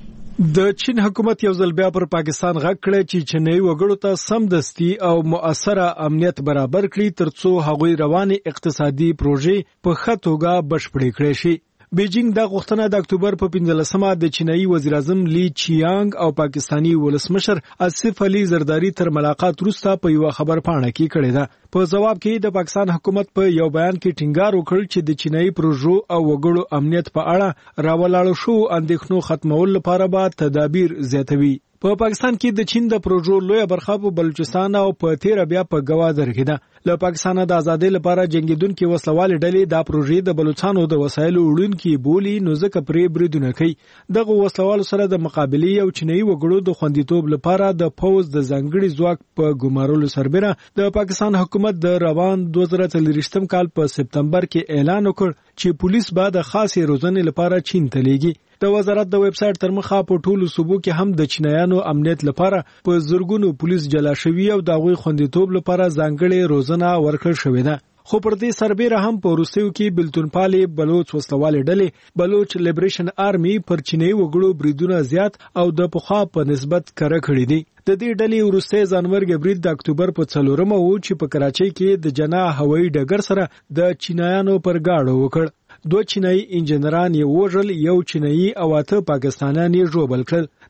د چین حکومت یو ځل بیا پر پاکستان غږ کړی چې چینایي وګړو ته سمدستي او مؤثره امنیت برابر کړي ترڅو هغوی رواني اقتصادي پروژې په ښه توګه بشپړې کړي شي. بیجینګ دا غوښتنه د اکتوبر په پنځلسمه د چینایي وزیر اعظم لی چیانګ او پاکستانی ولسمشر آصف علي زرداری تر ملاقات وروسته په یو خبر پاڼه کې کړې ده. په جواب کې د پاکستان حکومت په یو بیان کې ټینګار وکړ چې د چینایي پروژو او وګړو امنیت په اړه راولاړو شو اندېښنو ختمولو لپاره به تدابیر زیاتوي. په پاکستان کې د چین د پروژو لویه برخه په بلوچستان او په تیر بیا په گوادر کې ده. له پاکستان د ازادۍ لپاره جنگیدونکو وسلوالې ډلې د پروژې د بلوچستانو د وسایلو وړونکي بولی نو ځکه پرې بریدونه کوي. دغه وسلوالو سره د مقابلې او چینایي وګړو د خوندیتوب لپاره د پوز د ځانګړي ځواک په ګمارلو سربېره د پاکستان حکومت د روان دوه زره څلوېښتم کال په سپتمبر کې اعلان وکړ چې پولیس به د خاصې روزنې لپاره چین ته لیږي. د وزارت د ویب سټ تر مخه په ټولو صوبو کې هم د چینایانو امنیت لپاره په زرګونو پولیس جلا شوي او د هغوی خوندیتوب لپاره ځانګړې روزنه ورکړل شوې ده. خو پر دې سربېره هم په وروستیو کې بلتونپالې بلوچ وسلوالې ډلې بلوچ لیبریشن آرمي پر چینایي وګړو بریدونه زیات او د پخوا په نسبت کره کړي دي. د دې ډلې وروستی ځانمرګ برید د اکتوبر په څلورمه و چې په کراچۍ کې د جنا هوایي ډګر سره د چینایانو پر گاډو وکړ. دوه چینایي انجنیران یې وژل، یو چینایي او اته پاکستانیان یې ژوبل کړل.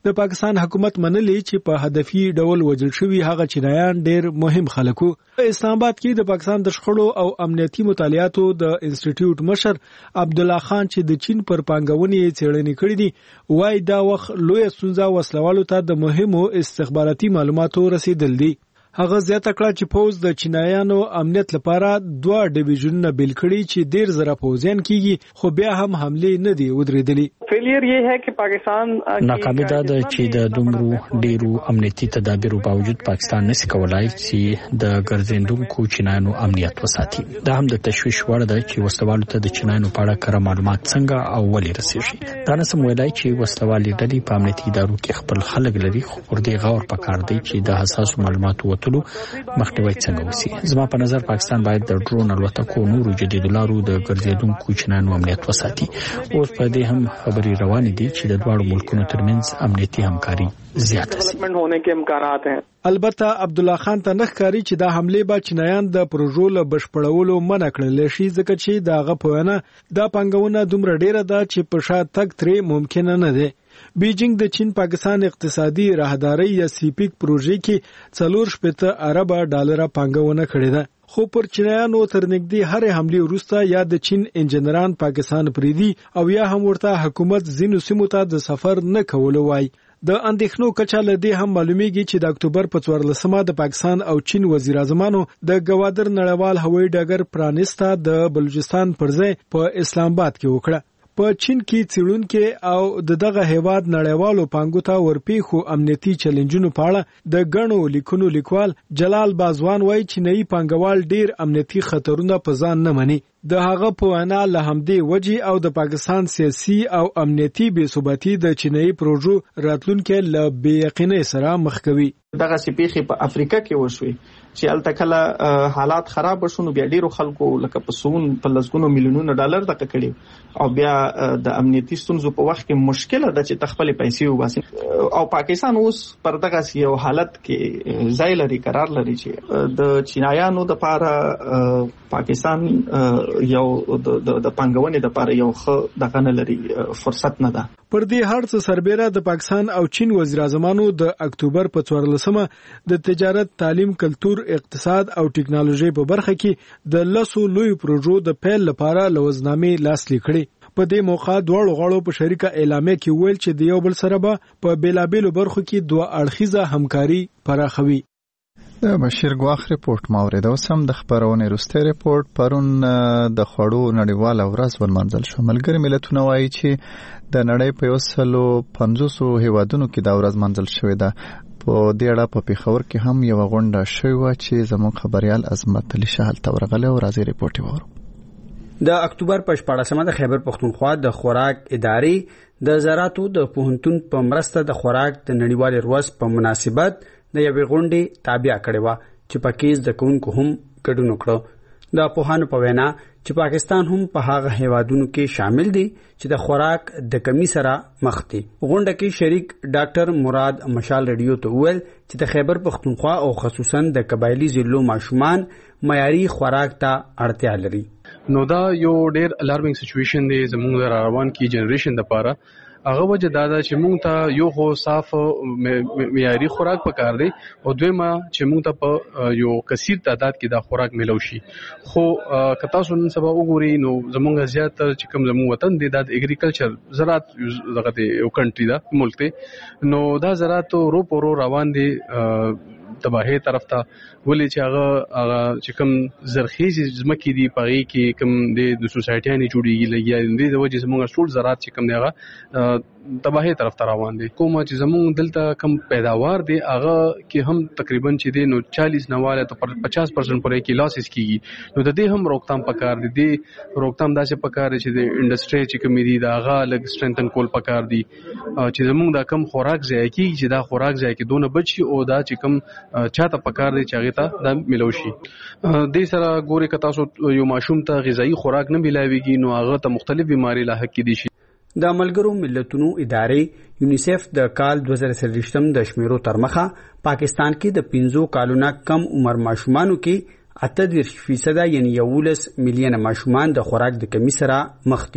د پاکستان حکومت منلي چې په هدفي ډول وژل شوي هغه چینایان ډېر مهم خلک وو. په اسلام آباد کې د پاکستان د شخړو او امنیتي مطالعاتو د انسټیټیوټ مشر عبدالله خان چې د چین پر پانګونې څېړنې کړې دي وایي دا وخت لویه ستونزه وسلوالو ته د مهمو استخباراتي معلوماتو رسیدل دي. هغه زیاته کړه چې پوز د چینایانو امنیت لپاره دوه ډیویژنونه بیل کړي چې ډیر زره پوزیان کیږي خو بیا هم حمله نه دی ودرېدلې. فیلیر یہ ہے کہ پاکستان ناکامي ده چې د دومرو ډیرو امنیتي تدابیرو باوجود پاکستان نشي کولای چې د ګرځندونکو چینایانو امنیت وساتي. دا هم د تشویش وړ ده چې وسلوالو ته د چینایانو په اړه کره معلومات څنګه او ولې رسیږي. دا نه سم ویلای چې وسلوالي ډلې په امنیتي ادارو کې خپل خلک لري خو پر دې غور پکار دی چې د حساسو معلوماتو مخنیوي څنګه وسی. زما په نظر پاکستان باید د ډرون الوتکو نورو جدید لارو د ګرځېدونکو چینایانو امنیت وساتي. اوس په دې هم خبري روانې دي چې د دواړو ملکونو ترمنځ امنیتي همکاري زیاته شي. होने के امکانات हैं. البته عبدالله خان ته نخکاری چې دا حمله به چینایان د پروژو له بشپړولو منع کړل شي ځکه چې دا غپونه د پنګونه دومره ډیره ده چې په شا تک ترې ممکن نه ده. بیجینګ د چین پاکستان اقتصادي راهداري یا سیپیک پروژې کې څلور شپږ ارب ډالر پانګونه کړې ده. خو پر چینایانو تر نږدې هر حمله وروسته یا د چین انجنیران پاکستان پریدي او یا هم ورته حکومت زینو سیمو ته د سفر نه کول وای. د اندېښنو کچه لدې هم معلومیږي چې د اکتوبر په څوارلسمه د پاکستان او چین وزیر اعظمانو د ګوادر نړیوال هوایي ډګر پرانیسته د بلوچستان پر ځای په اسلام آباد کې وکړه. په چین کې څېړونکو او د دغه هیواد نړیوالو پانګو ته ورپېښو امنیتي چیلنجونو په اړه د ګڼو لیکونو لیکوال جلال بازوان وایي چې نئی پانګوال ډیر امنیتي خطرونه په ځان نه مني. د هغه په وینا له همدې وجې او د پاکستان سیاسي او امنیتي بې ثباتي د چینایي پروژو راتلونکي له بې یقینۍ سره مخ کوي. دغه سپیخي په افریقا کې وشوي چې التکله حالات خراب شونه بیا ډیرو خلکو لکه په سون په لسګونو میلیونونو ډالر دغه کړي او بیا د امنیتي ستونزو په وخت کې مشکله ده چې تخپل پیسې وباسي او پاکستان اوس پر دغه یو حالت کې ځای لري قرار لري چې د چینایانو د لپاره پاکستان یو د پنګونې د لپاره یو ښه دغه نه لري فرصت نه ده. پر دې هر څه سربېره د پاکستان او چین وزیر اعظمانو د اکتوبر په څوارلسمه د تجارت، تعلیم، کلتور، اقتصاد او ټیکنالوژي په برخه کې د لسو لوی پروژو د پیل لپاره لوزنامې لاسلیک کړي. په دې موخه دواړو غړو په شریکه اعلامیه کې ویل چې د یو بل سره به په بیلابېلو برخو کې دوه اړخیزه همکاري پراخوي. د بشیر ګواخ ریپورت ماورید او سم د خبرونه روسته ریپورت پرون د خړو نړیواله ورځ ورمنځل شو. ملګری ملتونه وایي چې د نړۍ په یو سلو پنځوس هیوادونو کې دا ورځ منځل شوې ده. په دې اړه په پیښور کې هم یو غونډه شوې چې زموږ خبريال عظمت علي شاه هلته ورغلی او راځي ریپورت وورو. د اکتوبر په شپاړسمه د خیبر پښتونخوا د خوراک ادارې د زراعتو د پوهنتون په مرسته د خوراک د نړیوال ورځ په مناسبت د یوې غونډې تابع کړې و چې پکې د کوونکو هم ګډون وکړو. د پوهانو په وینا چې پاکستان هم په هغه هیوادونو کې شامل دي چې د خوراک د کمی سره مخ دي. غونډه کې شریک ډاکټر مراد مشال رادیو ته وویل چې د خیبر پښتونخوا او خصوصا د قبایلی ضلعو ماشومان معیاري خوراک ته اړتیا لري. نو دا یو ډېر الارمینګ سچویشن دی زموږ د روان کی جنریشن لپاره. هغه وجه دا ده چې موږ ته یو خو صاف معیاري خوراک پکار دی او دویمه چې موږ ته په یو کثیر تعداد کې دا خوراک ملو شي. خو که تاسو نن سبا وګورئ نو زموږ زیاتره چې کوم زموږ وطن دی دا د اګریکلچر زراعت دغه دی یو کنټری دا ملک دی. نو دا زراعت رو پرو روان دی تباہی طرف ته ولې چې هغه هغه چې کوم زرخیز ځمکې دي پغې کې کوم د سوسایټیانې جوړیږي لګیا د وجه زموږ ټول زراعت چې کوم دی هغه تباہی طرف ته روان دي. کومه چې زموږ دلته کم پیداوار دی هغه کې هم تقریبا چې دی نو چالیس نواله ته پچاس پرسنټ پورې کې لاسز کیږي. نو د دې هم روکتام پکار دي. د روکتام داسې پکار چې د انډستری چې کوم دي دا هغه لګ سټرنثن کول پکار دي چې زموږ دا کم خوراک ځای کیږي چې دا خوراک ځای کې دونه بچي او دا چې کم چاته پکار دی چې هغه ته دا ملو شي. د سره ګوري که تاسو یو ماشوم ته غذایی خوراک نه ملاويږي نو هغه ته مختلف بیماری لاحق کیدي شي. د ملګرو ملتونو ادارې یونیسف د کال دوه زره څلوېښتم د شمیرو تر مخه پاکستان کې د پنځو کالونو کم عمر ماشومانو کې اته دېرش فیصد یعنی یولس میلیونه ماشومان د خوراک د کمی سره مخ دي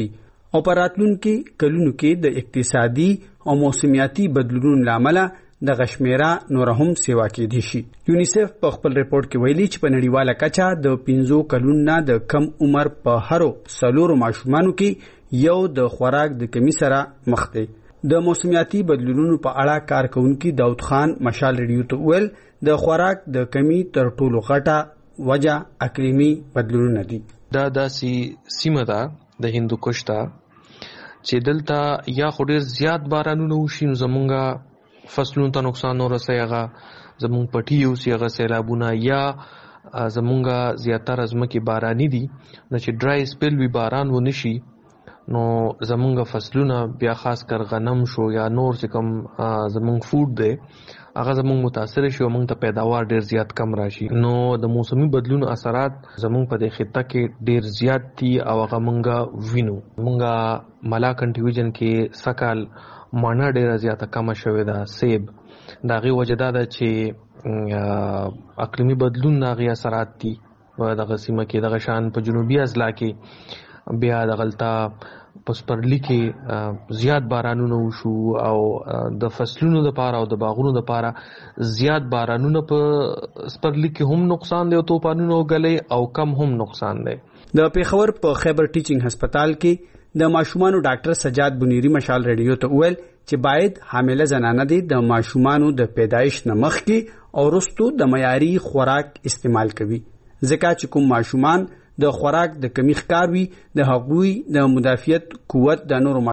او په راتلونکي کلونو کې د اقتصادي او موسمیاتي بدلونونو لامل د غشمیرا نور هم سیوا کېدی شي. یونیسف په خپل ریپورت کې ویلي چې په نړیواله کچه د پنځو کلونو نه د کم عمر په هرو څلورو ماشومانو کې یو د خوراک د کمی سره مخ دی. د موسمیاتي بدلونونو په اړه کارکونکي داود خان مشال ریډیو ته ویل د خوراک د کمی تر ټولو غټه وجه اقلیمي بدلونونه دي. دا داسې سیمه ده د هندوکش ته چې دلته یا خو ډېر زیات بارانونه وشي نو زمونږ فصلونو ته نقصان ورسوي، هغه زمونږ پټي اوسي، هغه سیلابونه، یا زمونږ زیاتره ځمکې باراني دي نو چې ډرای سپیل وي باران ونه شي نو زمونږ فصلونه بیا خاص کر غنم شو یا نور چې کوم زمونږ فوډ دی هغه زمونږ متاثر شي او موږ ته پیداوار ډیر زیات کم راشي. نو د موسمي بدلون اثرات زمونږ په دې خطه کې ډیر زیات دي او هغه موږ وینو. موږ ملاکنډ ډیویژن کې سکال مانه ډیره زیاته کمه شوې ده. سیب د هغې وجه دا ده چې اقلیمي بدلون د هغې اثرات دي په دغه سیمه کې. دغه شان په جنوبي اضلاع کې بیا دغلته په سپرلي کې زیات بارانونه وشو او د فصلونو لپاره او د باغونو لپاره زیات بارانونه په سپرلي کې هم نقصان دی او توپانونه وګلې او کم هم نقصان دی. د پیښور په خیبر ټیچینګ هسپتال کې د ماشومانو ډاکټر سجاد بنيري مشال ریډیو ته ویل چې باید حامله زنانه دي د ماشومانو د پیدایش نه مخکې او وروسته د معیاري خوراک استعمال کوي، ځکه چې کوم ماشومان د خوراک د کمی ښکار وي د هغوی د مدافعت قوت د نورو